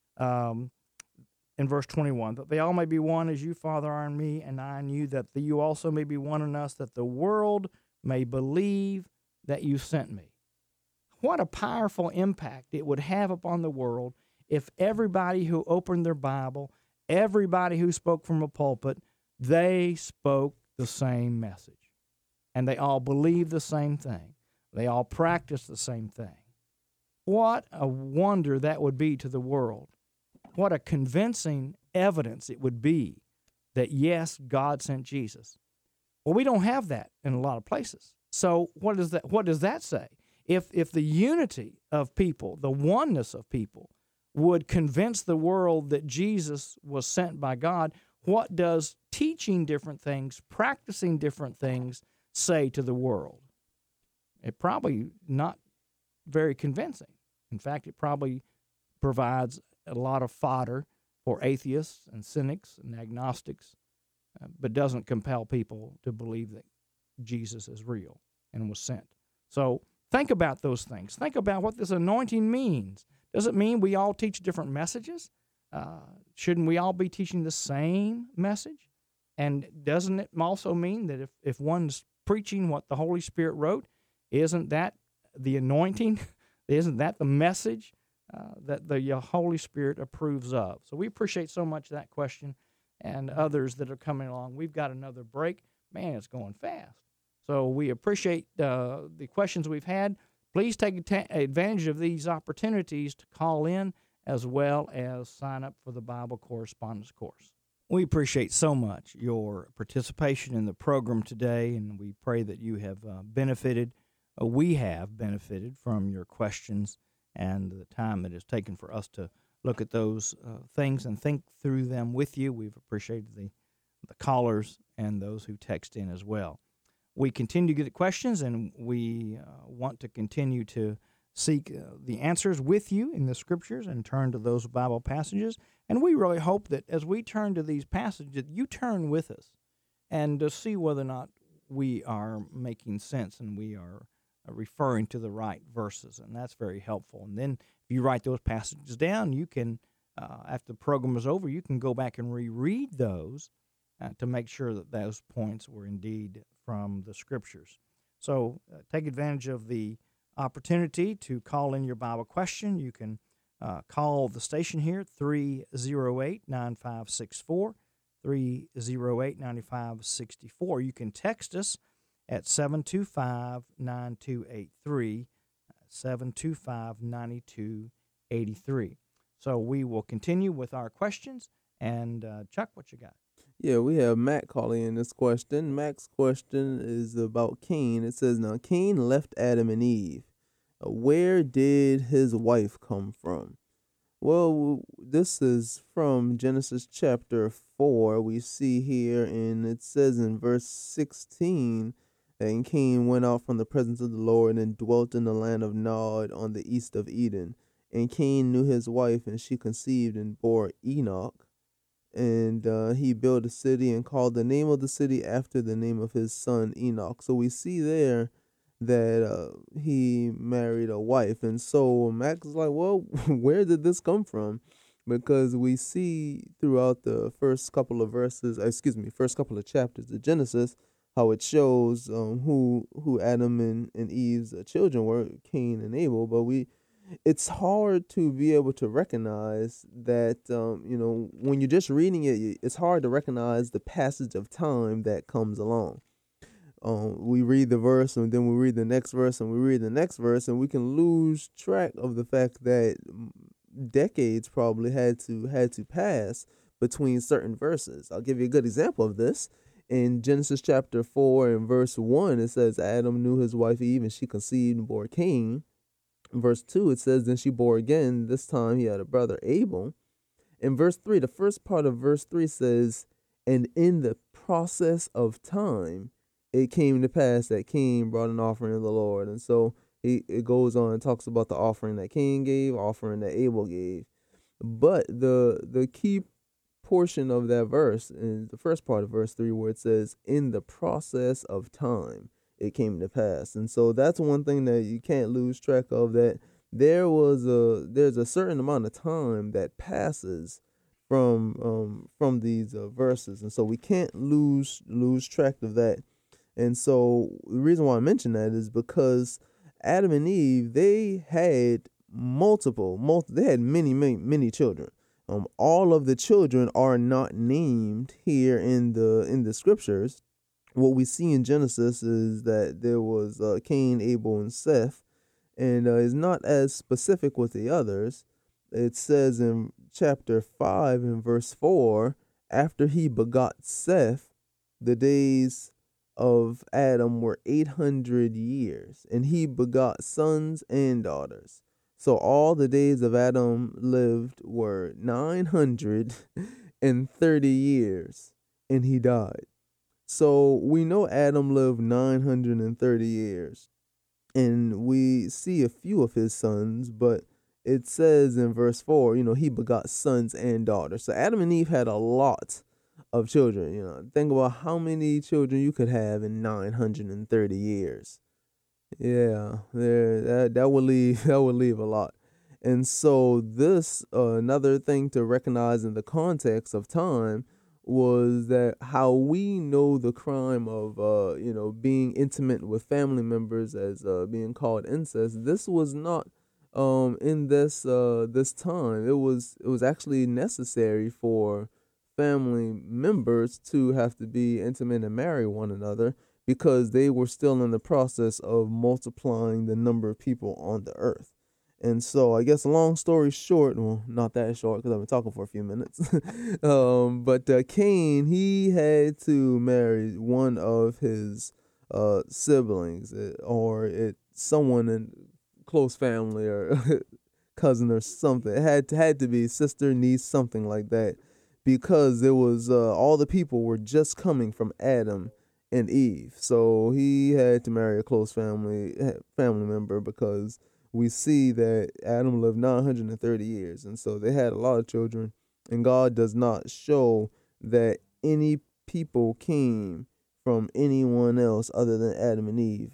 um, in verse twenty-one, "that they all may be one as you, Father, are in me, and I in you, that you also may be one in us, that the world may believe that you sent me." What a powerful impact it would have upon the world if everybody who opened their Bible, everybody who spoke from a pulpit, they spoke the same message. And they all believed the same thing. They all practiced the same thing. What a wonder that would be to the world. What a convincing evidence it would be that, yes, God sent Jesus. Well, we don't have that in a lot of places. So what does that, what does that say? If, if the unity of people, the oneness of people, would convince the world that Jesus was sent by God, what does teaching different things, practicing different things say to the world? It probably not very convincing. In fact, it probably provides a lot of fodder for atheists and cynics and agnostics, uh, but doesn't compel people to believe that Jesus is real and was sent. So think about those things. Think about what this anointing means. Does it mean we all teach different messages? Uh, shouldn't we all be teaching the same message? And doesn't it also mean that if, if one's preaching what the Holy Spirit wrote, isn't that the anointing? Isn't that the message uh, that the Holy Spirit approves of? So we appreciate so much that question and others that are coming along. We've got another break. Man, it's going fast. So we appreciate uh, the questions we've had. Please take advantage of these opportunities to call in as well as sign up for the Bible Correspondence Course. We appreciate so much your participation in the program today, and we pray that you have uh, benefited. Uh, we have benefited from your questions and the time it has taken for us to look at those uh, things and think through them with you. We've appreciated the, the callers and those who text in as well. we continue to get questions, and we uh, want to continue to seek uh, the answers with you in the Scriptures and turn to those Bible passages. And we really hope that as we turn to these passages, you turn with us and to see whether or not we are making sense and we are uh, referring to the right verses. And that's very helpful. And then if you write those passages down, you can, uh, after the program is over, you can go back and reread those uh, to make sure that those points were indeed from the Scriptures. So uh, take advantage of the opportunity to call in your Bible question. You can uh, call the station here, three oh eight, nine five six four, three oh eight, nine five six four. You can text us at seven two five, nine two eight three, seven two five, nine two eight three. So we will continue with our questions. And uh, Chuck, what you got? Yeah, we have Matt calling in this question. Mac's question is about Cain. It says, now Cain left Adam and Eve. Uh, Where did his wife come from? Well, this is from Genesis chapter four. We see here, and it says in verse sixteen, and Cain went out from the presence of the Lord and dwelt in the land of Nod on the east of Eden. And Cain knew his wife, and she conceived and bore Enoch. And uh, he built a city and called the name of the city after the name of his son Enoch. So we see there that uh, he married a wife. And so Max is like, well, where did this come from? Because we see throughout the first couple of verses, excuse me, first couple of chapters of Genesis, how it shows um, who who Adam and, and Eve's children were, Cain and Abel. But we it's hard to be able to recognize that, um, you know, when you're just reading it, it's hard to recognize the passage of time that comes along. Um, we read the verse and then we read the next verse and we read the next verse, and we can lose track of the fact that decades probably had to had to pass between certain verses. I'll give you a good example of this. In Genesis chapter four and verse one, it says, Adam knew his wife Eve, and she conceived and bore Cain. In verse two, it says, then she bore again. This time he had a brother, Abel. In verse three, the first part of verse three says, and in the process of time, it came to pass that Cain brought an offering to the Lord. And so he, it goes on and talks about the offering that Cain gave, offering that Abel gave. But the the key portion of that verse is the first part of verse three, where it says, in the process of time, it came to pass. And so that's one thing that you can't lose track of, that there was a there's a certain amount of time that passes from um from these uh, verses, and so we can't lose lose track of that. And so the reason why I mention that is because Adam and Eve, they had multiple multi, they had many many many children. Um all of the children are not named here in the in the scriptures. What we see in Genesis is that there was uh, Cain, Abel, and Seth, and uh, is not as specific with the others. It says in chapter five and verse four, after he begot Seth, the days of Adam were eight hundred years, and he begot sons and daughters. So all the days of Adam lived were nine hundred thirty years, and he died. So we know Adam lived nine hundred thirty years, and we see a few of his sons, but it says in verse four, you know, he begot sons and daughters. So Adam and Eve had a lot of children. You know, think about how many children you could have in nine hundred thirty years. Yeah, there that that would leave that would leave a lot. And so this uh, another thing to recognize in the context of time was that how we know the crime of uh you know being intimate with family members as uh being called incest. This was not um in this uh this time. It was it was actually necessary for family members to have to be intimate and marry one another, because they were still in the process of multiplying the number of people on the earth. And so I guess long story short, well, not that short because I've been talking for a few minutes, um, but uh, Cain, he had to marry one of his uh, siblings or it, someone in close family or cousin or something. It had to, had to be sister, niece, something like that, because it was uh, all the people were just coming from Adam and Eve. So he had to marry a close family family member because we see that Adam lived nine hundred thirty years. And so they had a lot of children. And God does not show that any people came from anyone else other than Adam and Eve.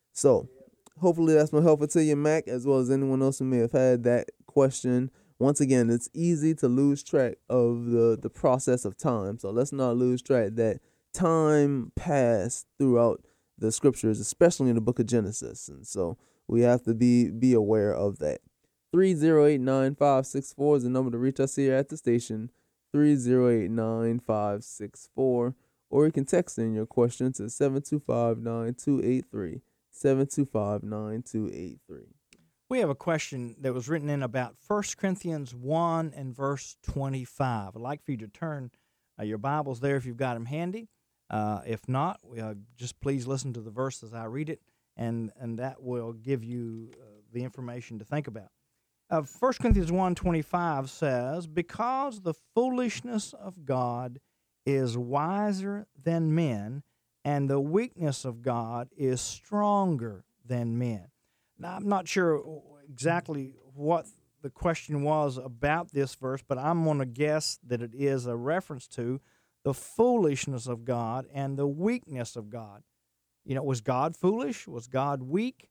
So hopefully that's more helpful to you, Mac, as well as anyone else who may have had that question. Once again, it's easy to lose track of the, the process of time. So let's not lose track that time passed throughout the scriptures, especially in the book of Genesis. And so we have to be, be aware of that. three oh eight, nine five six four is the number to reach us here at the station. three oh eight, nine five six four. Or you can text in your question to seven two five, nine two eight three. seven two five, nine two eight three. We have a question that was written in about First Corinthians one and verse twenty-five. I'd like for you to turn uh, your Bibles there if you've got them handy. Uh, if not, uh, just please listen to the verse as I read it, and, and that will give you uh, the information to think about. Uh, First Corinthians one twenty-five says, "Because the foolishness of God is wiser than men, and the weakness of God is stronger than men." Now, I'm not sure exactly what the question was about this verse, but I'm going to guess that it is a reference to the foolishness of God and the weakness of God. You know, was God foolish? Was God weak?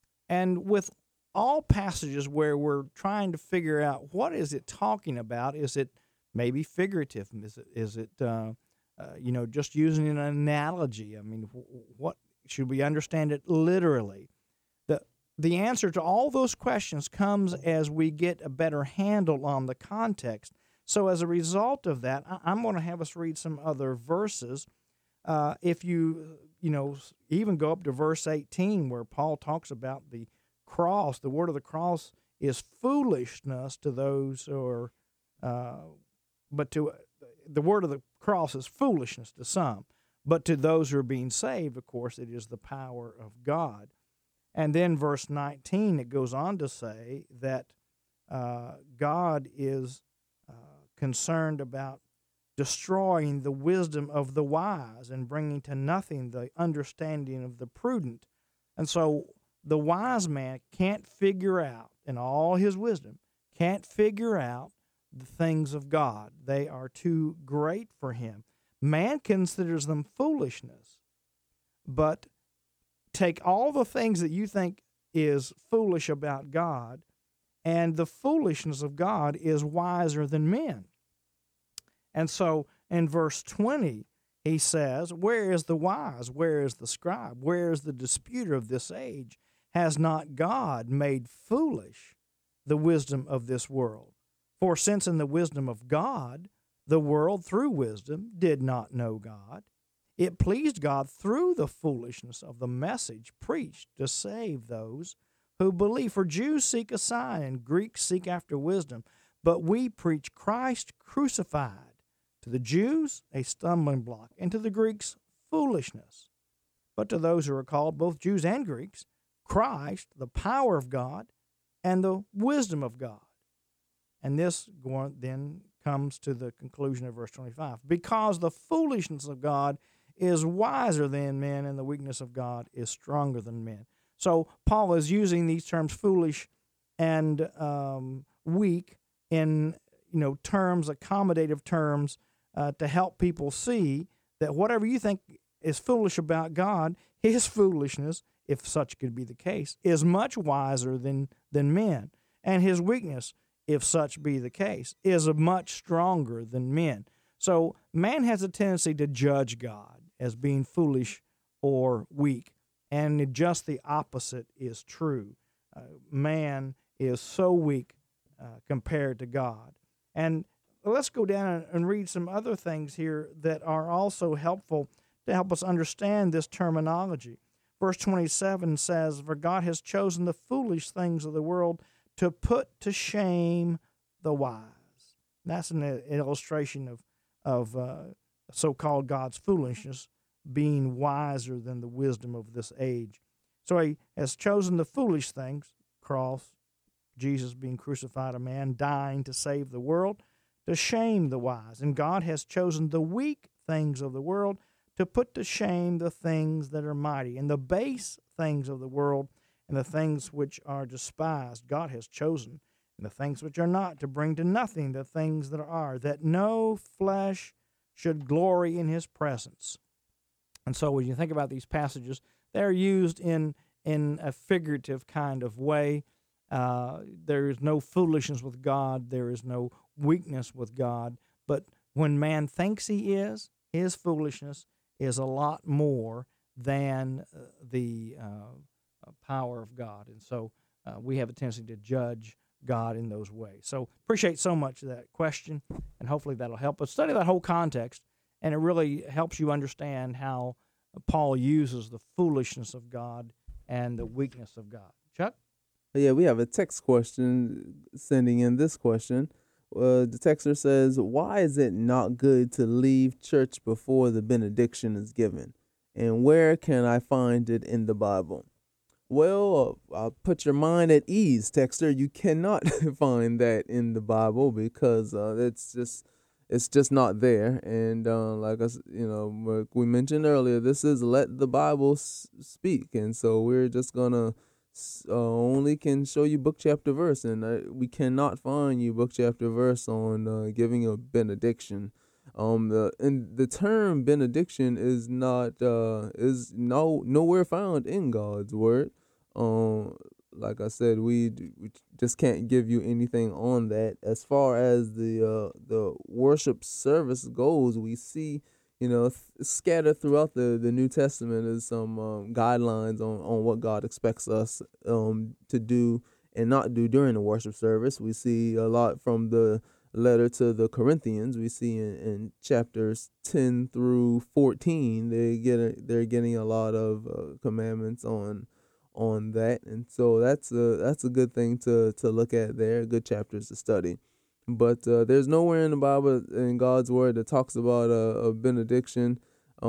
And with all passages where we're trying to figure out what is it talking about, is it maybe figurative? Is it, is it uh, uh, you know, just using an analogy? I mean, what should we understand it literally? The the answer to all those questions comes as we get a better handle on the context. So as a result of that, I, I'm going to have us read some other verses. Uh, if you, you know, even go up to verse eighteen, where Paul talks about the cross, the word of the cross is foolishness to those who are, uh, but to the word of the cross is foolishness to some, but to those who are being saved, of course, it is the power of God. And then verse nineteen, it goes on to say that uh, God is uh, concerned about destroying the wisdom of the wise and bringing to nothing the understanding of the prudent. And so the wise man can't figure out, in all his wisdom, can't figure out the things of God. They are too great for him. Man considers them foolishness, but take all the things that you think is foolish about God, and the foolishness of God is wiser than men. And so in verse twenty, he says, "Where is the wise? Where is the scribe? Where is the disputer of this age? Has not God made foolish the wisdom of this world? For since in the wisdom of God, the world through wisdom did not know God, it pleased God through the foolishness of the message preached to save those who believe. For Jews seek a sign, and Greeks seek after wisdom, but we preach Christ crucified. To the Jews, a stumbling block, and to the Greeks, foolishness. But to those who are called, both Jews and Greeks, Christ, the power of God, and the wisdom of God." And this then comes to the conclusion of verse twenty-five. "Because the foolishness of God is wiser than men, and the weakness of God is stronger than men." So Paul is using these terms, foolish and um, weak, in you know terms, accommodative terms, uh, to help people see that whatever you think is foolish about God, his foolishness, if such could be the case, is much wiser than, than men. And his weakness, if such be the case, is much stronger than men. So man has a tendency to judge God as being foolish or weak, and just the opposite is true. Uh, man is so weak uh, compared to God. And let's go down and read some other things here that are also helpful to help us understand this terminology. Verse twenty-seven says, "For God has chosen the foolish things of the world to put to shame the wise." And that's an illustration of, of uh, so-called God's foolishness being wiser than the wisdom of this age. So he has chosen the foolish things, cross, Jesus being crucified, a man dying to save the world, to shame the wise. And God has chosen the weak things of the world to put to shame the things that are mighty, and the base things of the world, and the things which are despised God has chosen, and the things which are not, to bring to nothing the things that are, that no flesh should glory in his presence. And so when you think about these passages, they're used in in a figurative kind of way. Uh, there is no foolishness with God. There is no weakness with God. But when man thinks he is, his foolishness is a lot more than uh, the uh, power of God. And so uh, we have a tendency to judge God in those ways. So appreciate so much that question, and hopefully that'll help us study that whole context, and it really helps you understand how Paul uses the foolishness of God and the weakness of God. Chuck? Yeah, we have a text question sending in this question. Uh, the texter says, why is it not good to leave church before the benediction is given? And where can I find it in the Bible? Well, uh, I'll put your mind at ease, texter. You cannot find that in the Bible because uh, it's just it's just not there. And uh, like us, you know, like we mentioned earlier, this is let the Bible s- speak, and so we're just gonna uh, only can show you book chapter verse, and uh, we cannot find you book chapter verse on uh, giving a benediction. Um, the and the term benediction is not uh is no nowhere found in God's word. Um, like I said, we, we just can't give you anything on that. As far as the uh the worship service goes, we see, you know, th- scattered throughout the, the New Testament is some um, guidelines on, on what God expects us um to do and not do during the worship service. We see a lot from the letter to the Corinthians. We see in, in chapters ten through fourteen, they get a, they're getting a lot of uh, commandments on on that, and so that's a that's a good thing to to look at there. Good chapters to study. But uh, there's nowhere in the Bible, in God's word, that talks about a, a benediction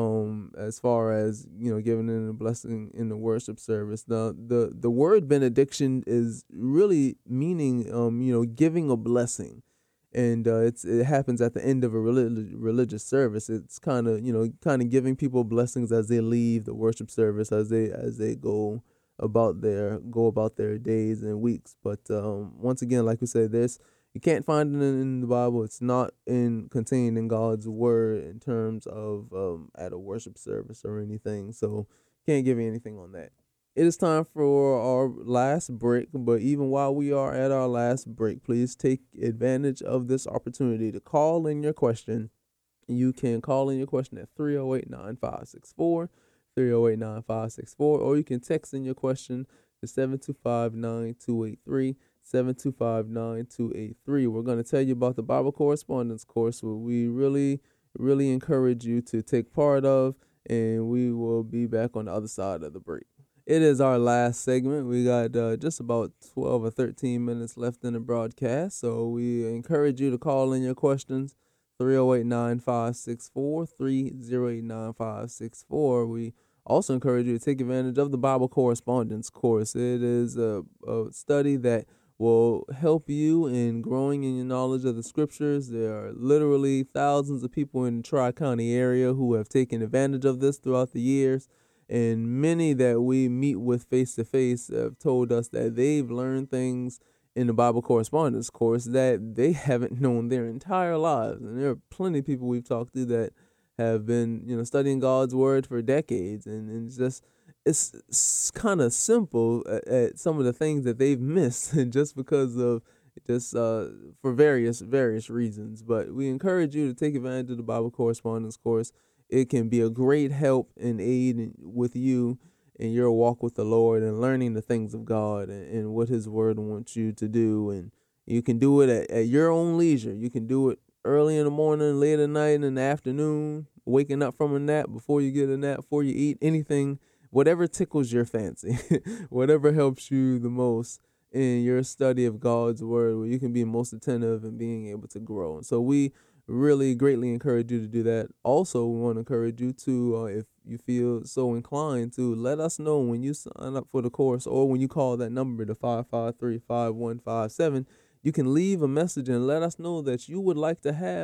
um as far as, you know, giving in a blessing in the worship service. The the the word benediction is really meaning um you know, giving a blessing. And uh, it's it happens at the end of a relig- religious service. It's kind of, you know, kind of giving people blessings as they leave the worship service, as they as they go about their go about their days and weeks. But um, once again, like we said, there's you can't find it in, in the Bible. It's not in contained in God's word in terms of um, at a worship service or anything. So can't give you anything on that. It is time for our last break, but even while we are at our last break, please take advantage of this opportunity to call in your question. You can call in your question at three oh eight, nine five six four, three oh eight, nine five six four, or you can text in your question to seven two five, nine two eight three, seven two five, nine two eight three. We're going to tell you about the Bible Correspondence course, where we really, really encourage you to take part of, and we will be back on the other side of the break. It is our last segment. We got uh, just about twelve or thirteen minutes left in the broadcast, so we encourage you to call in your questions, three oh eight, nine five six four, three oh eight, nine five six four. We also encourage you to take advantage of the Bible Correspondence course. It is a, a study that will help you in growing in your knowledge of the scriptures. There are literally thousands of people in the Tri-County area who have taken advantage of this throughout the years. And many that we meet with face-to-face have told us that they've learned things in the Bible Correspondence course that they haven't known their entire lives. And there are plenty of people we've talked to that have been, you know, studying God's word for decades. And, and it's just, it's, it's kind of simple at, at some of the things that they've missed just because of just uh, for various, various reasons. But we encourage you to take advantage of the Bible Correspondence course. It can be a great help and aid with you in your walk with the Lord and learning the things of God and, and what his word wants you to do. And you can do it at, at your own leisure. You can do it early in the morning, late at night, in the afternoon, waking up from a nap, before you get a nap, before you eat, anything, whatever tickles your fancy, whatever helps you the most in your study of God's word, where you can be most attentive and being able to grow. And so we really greatly encourage you to do that. Also, we want to encourage you to, uh, if you feel so inclined to, let us know when you sign up for the course, or when you call that number, to five five three, five one five seven. You can leave a message and let us know that you would like to have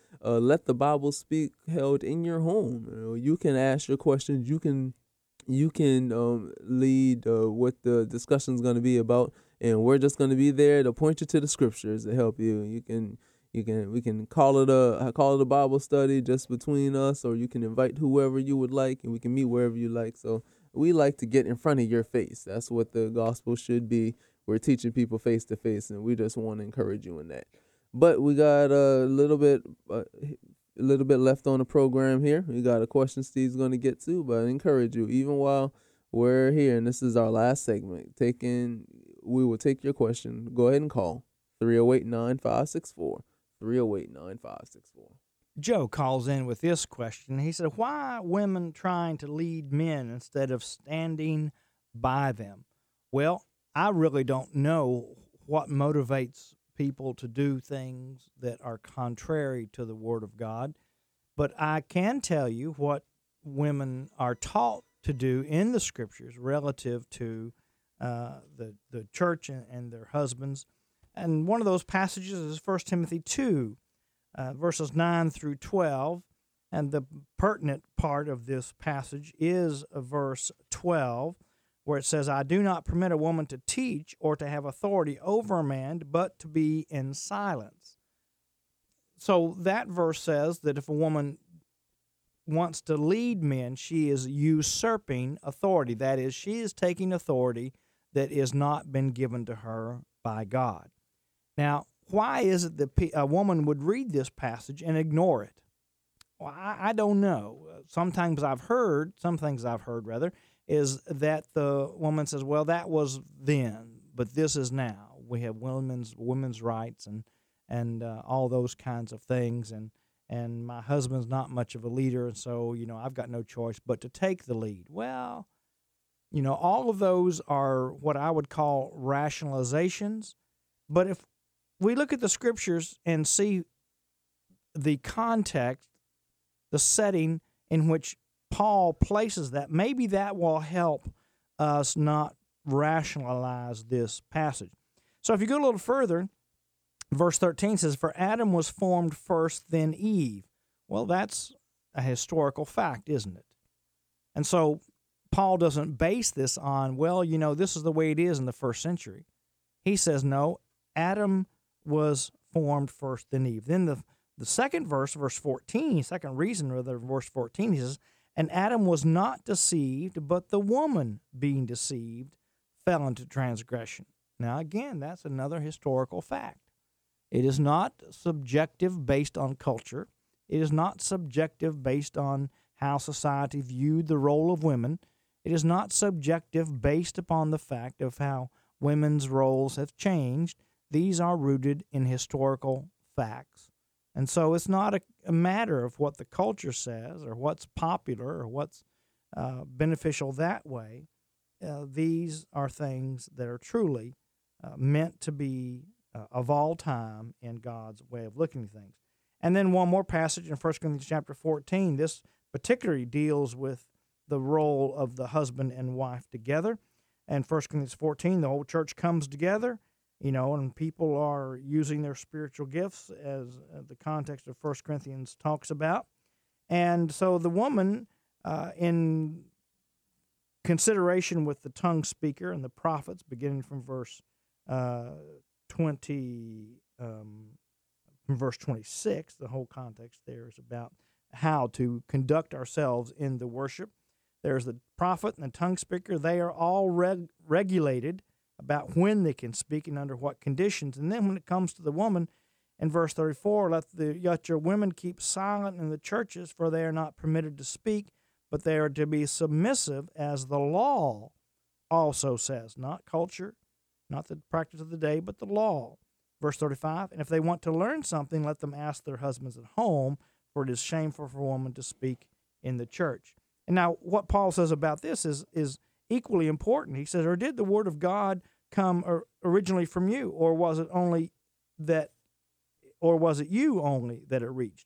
uh, Let the Bible Speak held in your home. You know, you can ask your questions. You can you can um, lead uh, what the discussion is going to be about, and we're just going to be there to point you to the scriptures to help you. You can you can we can call it a call it a Bible study just between us, or you can invite whoever you would like, and we can meet wherever you like. So we like to get in front of your face. That's what the gospel should be. We're teaching people face to face, and we just want to encourage you in that. But we got a little bit, uh, a little bit left on the program here. We got a question Steve's going to get to, but I encourage you, even while we're here, and this is our last segment, taking, we will take your question. Go ahead and call three oh eight, nine five six four, three oh eight, nine five six four. Joe calls in with this question. He said, why are women trying to lead men instead of standing by them? Well, I really don't know what motivates people to do things that are contrary to the Word of God, but I can tell you what women are taught to do in the Scriptures relative to uh, the, the church and, and their husbands. And one of those passages is First Timothy two, Uh, verses nine through twelve, and the pertinent part of this passage is verse twelve, where it says, I do not permit a woman to teach or to have authority over a man, but to be in silence. So that verse says that if a woman wants to lead men, she is usurping authority. That is, she is taking authority that is not been given to her by God. Now, why is it that a woman would read this passage and ignore it? Well, I, I don't know. Sometimes I've heard, some things I've heard rather, is that the woman says, well, that was then, but this is now. We have women's women's rights and and uh, all those kinds of things, and and my husband's not much of a leader, and so, you know, I've got no choice but to take the lead. Well, you know, all of those are what I would call rationalizations, but if we look at the Scriptures and see the context, the setting in which Paul places that, maybe that will help us not rationalize this passage. So if you go a little further, verse thirteen says, for Adam was formed first, then Eve. Well, that's a historical fact, isn't it? And so Paul doesn't base this on, well, you know, this is the way it is in the first century. He says, no, Adam was formed first, then Eve. Then the, the second verse, verse fourteen, second reason, rather, verse fourteen, he says, and Adam was not deceived, but the woman, being deceived, fell into transgression. Now, again, that's another historical fact. It is not subjective based on culture. It is not subjective based on how society viewed the role of women. It is not subjective based upon the fact of how women's roles have changed. These are rooted in historical facts. And so it's not a, a matter of what the culture says or what's popular or what's uh, beneficial that way. Uh, these are things that are truly uh, meant to be uh, of all time in God's way of looking at things. And then one more passage in First Corinthians chapter fourteen. This particularly deals with the role of the husband and wife together. And First Corinthians fourteen, the whole church comes together, you know, and people are using their spiritual gifts as uh, the context of First Corinthians talks about. And so the woman, uh, in consideration with the tongue speaker and the prophets, beginning from verse uh, twenty, um, from verse twenty-six, the whole context there is about how to conduct ourselves in the worship. There's the prophet and the tongue speaker. They are all reg- regulated about when they can speak and under what conditions. And then when it comes to the woman, in verse thirty-four, let, the, let your women keep silent in the churches, for they are not permitted to speak, but they are to be submissive, as the law also says. Not culture, not the practice of the day, but the law. Verse thirty-five, and if they want to learn something, let them ask their husbands at home, for it is shameful for a woman to speak in the church. And now what Paul says about this is, is equally important. He says, or did the word of God come or, originally from you, or was it only that, or was it you only that it reached?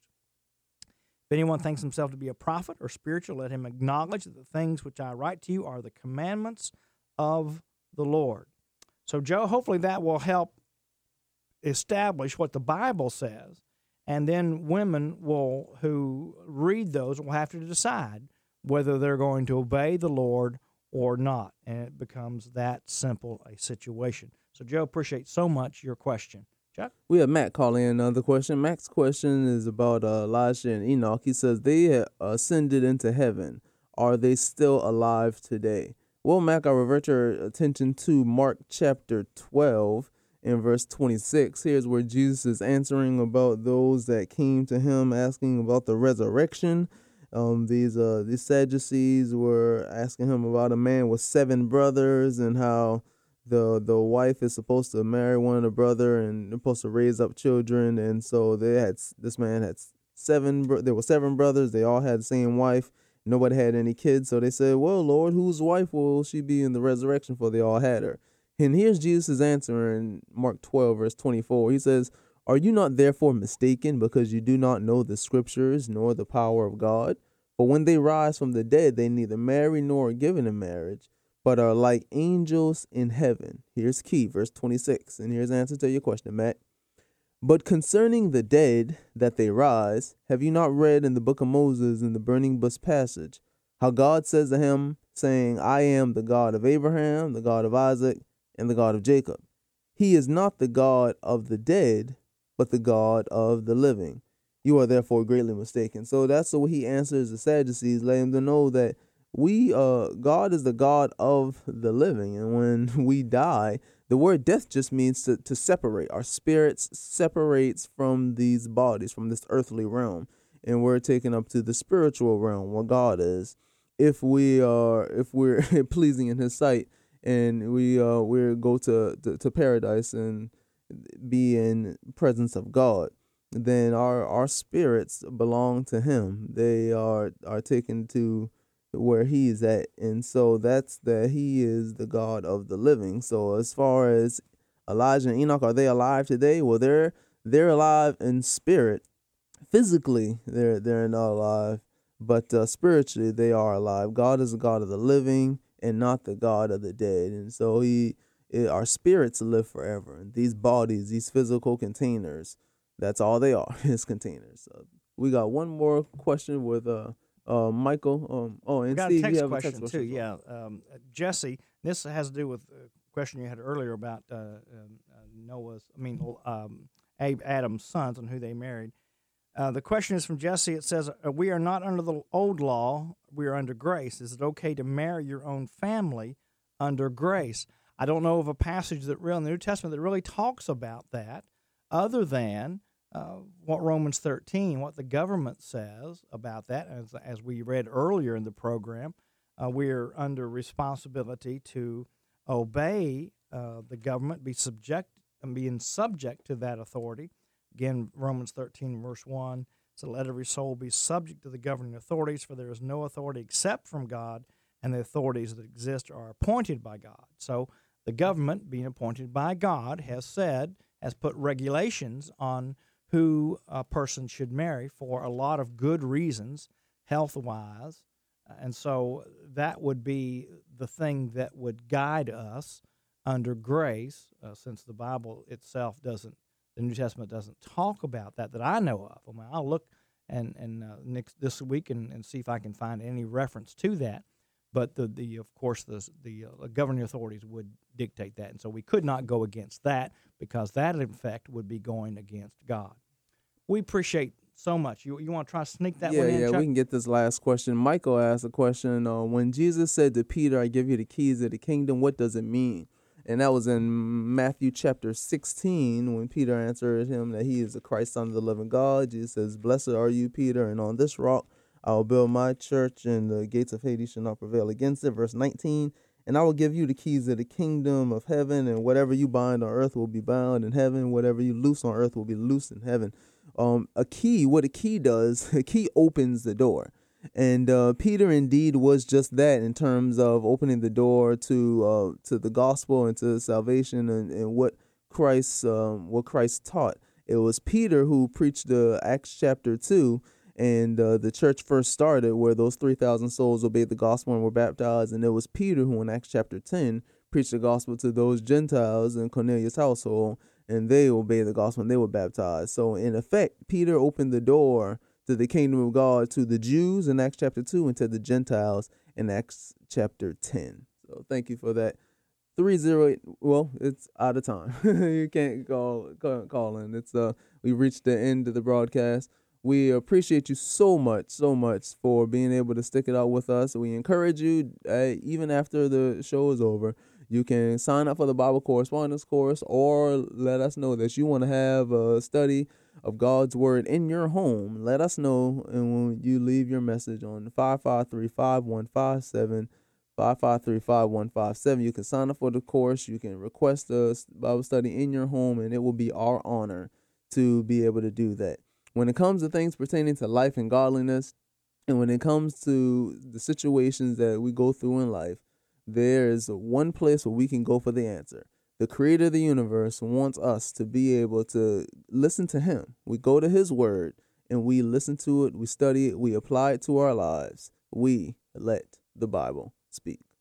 If anyone thinks himself to be a prophet or spiritual, let him acknowledge that the things which I write to you are the commandments of the Lord. So, Joe, hopefully that will help establish what the Bible says. And then women will who read those will have to decide whether they're going to obey the Lord or not. And it becomes that simple a situation. So, Joe, appreciate so much your question. Chuck? We have Matt calling in another question. Matt's question is about uh, Elijah and Enoch. He says, they ascended into heaven. Are they still alive today? Well, Matt, I revert your attention to Mark chapter twelve in verse twenty-six. Here's where Jesus is answering about those that came to him asking about the resurrection. Um, these uh, these Sadducees were asking him about a man with seven brothers and how the the wife is supposed to marry one of the brother and they're supposed to raise up children. And so they had this man had seven. There were seven brothers. They all had the same wife. Nobody had any kids. So they said, well, Lord, whose wife will she be in the resurrection? For they all had her. And here's Jesus' answer in Mark twelve, verse twenty-four. He says, are you not therefore mistaken, because you do not know the scriptures nor the power of God? For when they rise from the dead, they neither marry nor are given in marriage, but are like angels in heaven. Here's key, verse twenty-six. And here's the answer to your question, Matt. But concerning the dead, that they rise, have you not read in the book of Moses in the burning bush passage, how God says to him, saying, I am the God of Abraham, the God of Isaac, and the God of Jacob. He is not the God of the dead, but the God of the living. You are therefore greatly mistaken. So that's the way he answers the Sadducees, letting them know that we, uh, God is the God of the living. And when we die, the word death just means to, to separate. Our spirits separates from these bodies, from this earthly realm. And we're taken up to the spiritual realm where God is. If we are, if we're pleasing in his sight, and we uh we go to, to to paradise and be in presence of God, then our our spirits belong to him. They are are taken to where he's at, and so that's that he is the God of the living. So as far as Elijah and Enoch, are they alive today? Well, they're they're alive in spirit. Physically, they're they're not alive, but uh, spiritually they are alive. God is the God of the living and not the God of the dead. And so he, it, our spirits live forever. And these bodies, these physical containers, that's all they are, is containers. So we got one more question with uh, uh Michael. Um, oh, and we got Steve, a text you have question, a text question too. Yeah, um, Jesse. This has to do with a question you had earlier about uh, uh, Noah's. I mean, um, Abe Adam's sons and who they married. Uh, the question is from Jesse. It says, uh, we are not under the old law. We are under grace. Is it okay to marry your own family under grace? I don't know of a passage that really in the New Testament that really talks about that other than uh, what Romans thirteen, what the government says about that. As, as we read earlier in the program, uh, we're under responsibility to obey uh, the government, be subject and being subject to that authority. Again, Romans thirteen, verse one, so let every soul be subject to the governing authorities, for there is no authority except from God, and the authorities that exist are appointed by God. So the government, being appointed by God, has said, has put regulations on who a person should marry for a lot of good reasons, health-wise. And so that would be the thing that would guide us under grace, uh, since the Bible itself doesn't, the New Testament doesn't talk about that that I know of. I mean, I'll look and and uh, next this week and, and see if I can find any reference to that. But the, the of course the the uh, governing authorities would dictate that, and so we could not go against that because that in fact would be going against God. We appreciate so much. You you want to try to sneak that yeah, one in? Yeah, Chuck? we can get this last question. Michael asked a question. Uh, when Jesus said to Peter, "I give you the keys of the kingdom," what does it mean? And that was in Matthew chapter sixteen when Peter answered him that he is the Christ, Son of the living God. Jesus says, "Blessed are you, Peter, and on this rock I will build my church, and the gates of Hades shall not prevail against it." Verse nineteen, "And I will give you the keys of the kingdom of heaven, and whatever you bind on earth will be bound in heaven. Whatever you loose on earth will be loosed in heaven." Um, a key, what a key does, a key opens the door. And uh, Peter indeed was just that in terms of opening the door to uh, to the gospel and to salvation and, and what Christ um, what Christ taught. It was Peter who preached the Acts chapter two, and uh, the church first started where those three thousand souls obeyed the gospel and were baptized. And it was Peter who in Acts chapter ten preached the gospel to those Gentiles in Cornelius' household. and they obeyed the gospel and they were baptized. So in effect, Peter opened the door to the kingdom of God to the Jews in Acts chapter two and to the Gentiles in Acts chapter ten. So thank you for that. three oh eight, well, it's out of time. You can't call, call call in. It's uh we reached the end of the broadcast. We appreciate you so much, so much for being able to stick it out with us. We encourage you, uh, even after the show is over, you can sign up for the Bible correspondence course or let us know that you want to have a study of God's Word in your home. Let us know, and when you leave your message on five five three, five one five seven, five five three, five one five seven, you can sign up for the course. You can request a Bible study in your home, and it will be our honor to be able to do that. When it comes to things pertaining to life and godliness, and when it comes to the situations that we go through in life, there is one place where we can go for the answer. The creator of the universe wants us to be able to listen to him. We go to his word and we listen to it, we study it, we apply it to our lives. We let the Bible speak.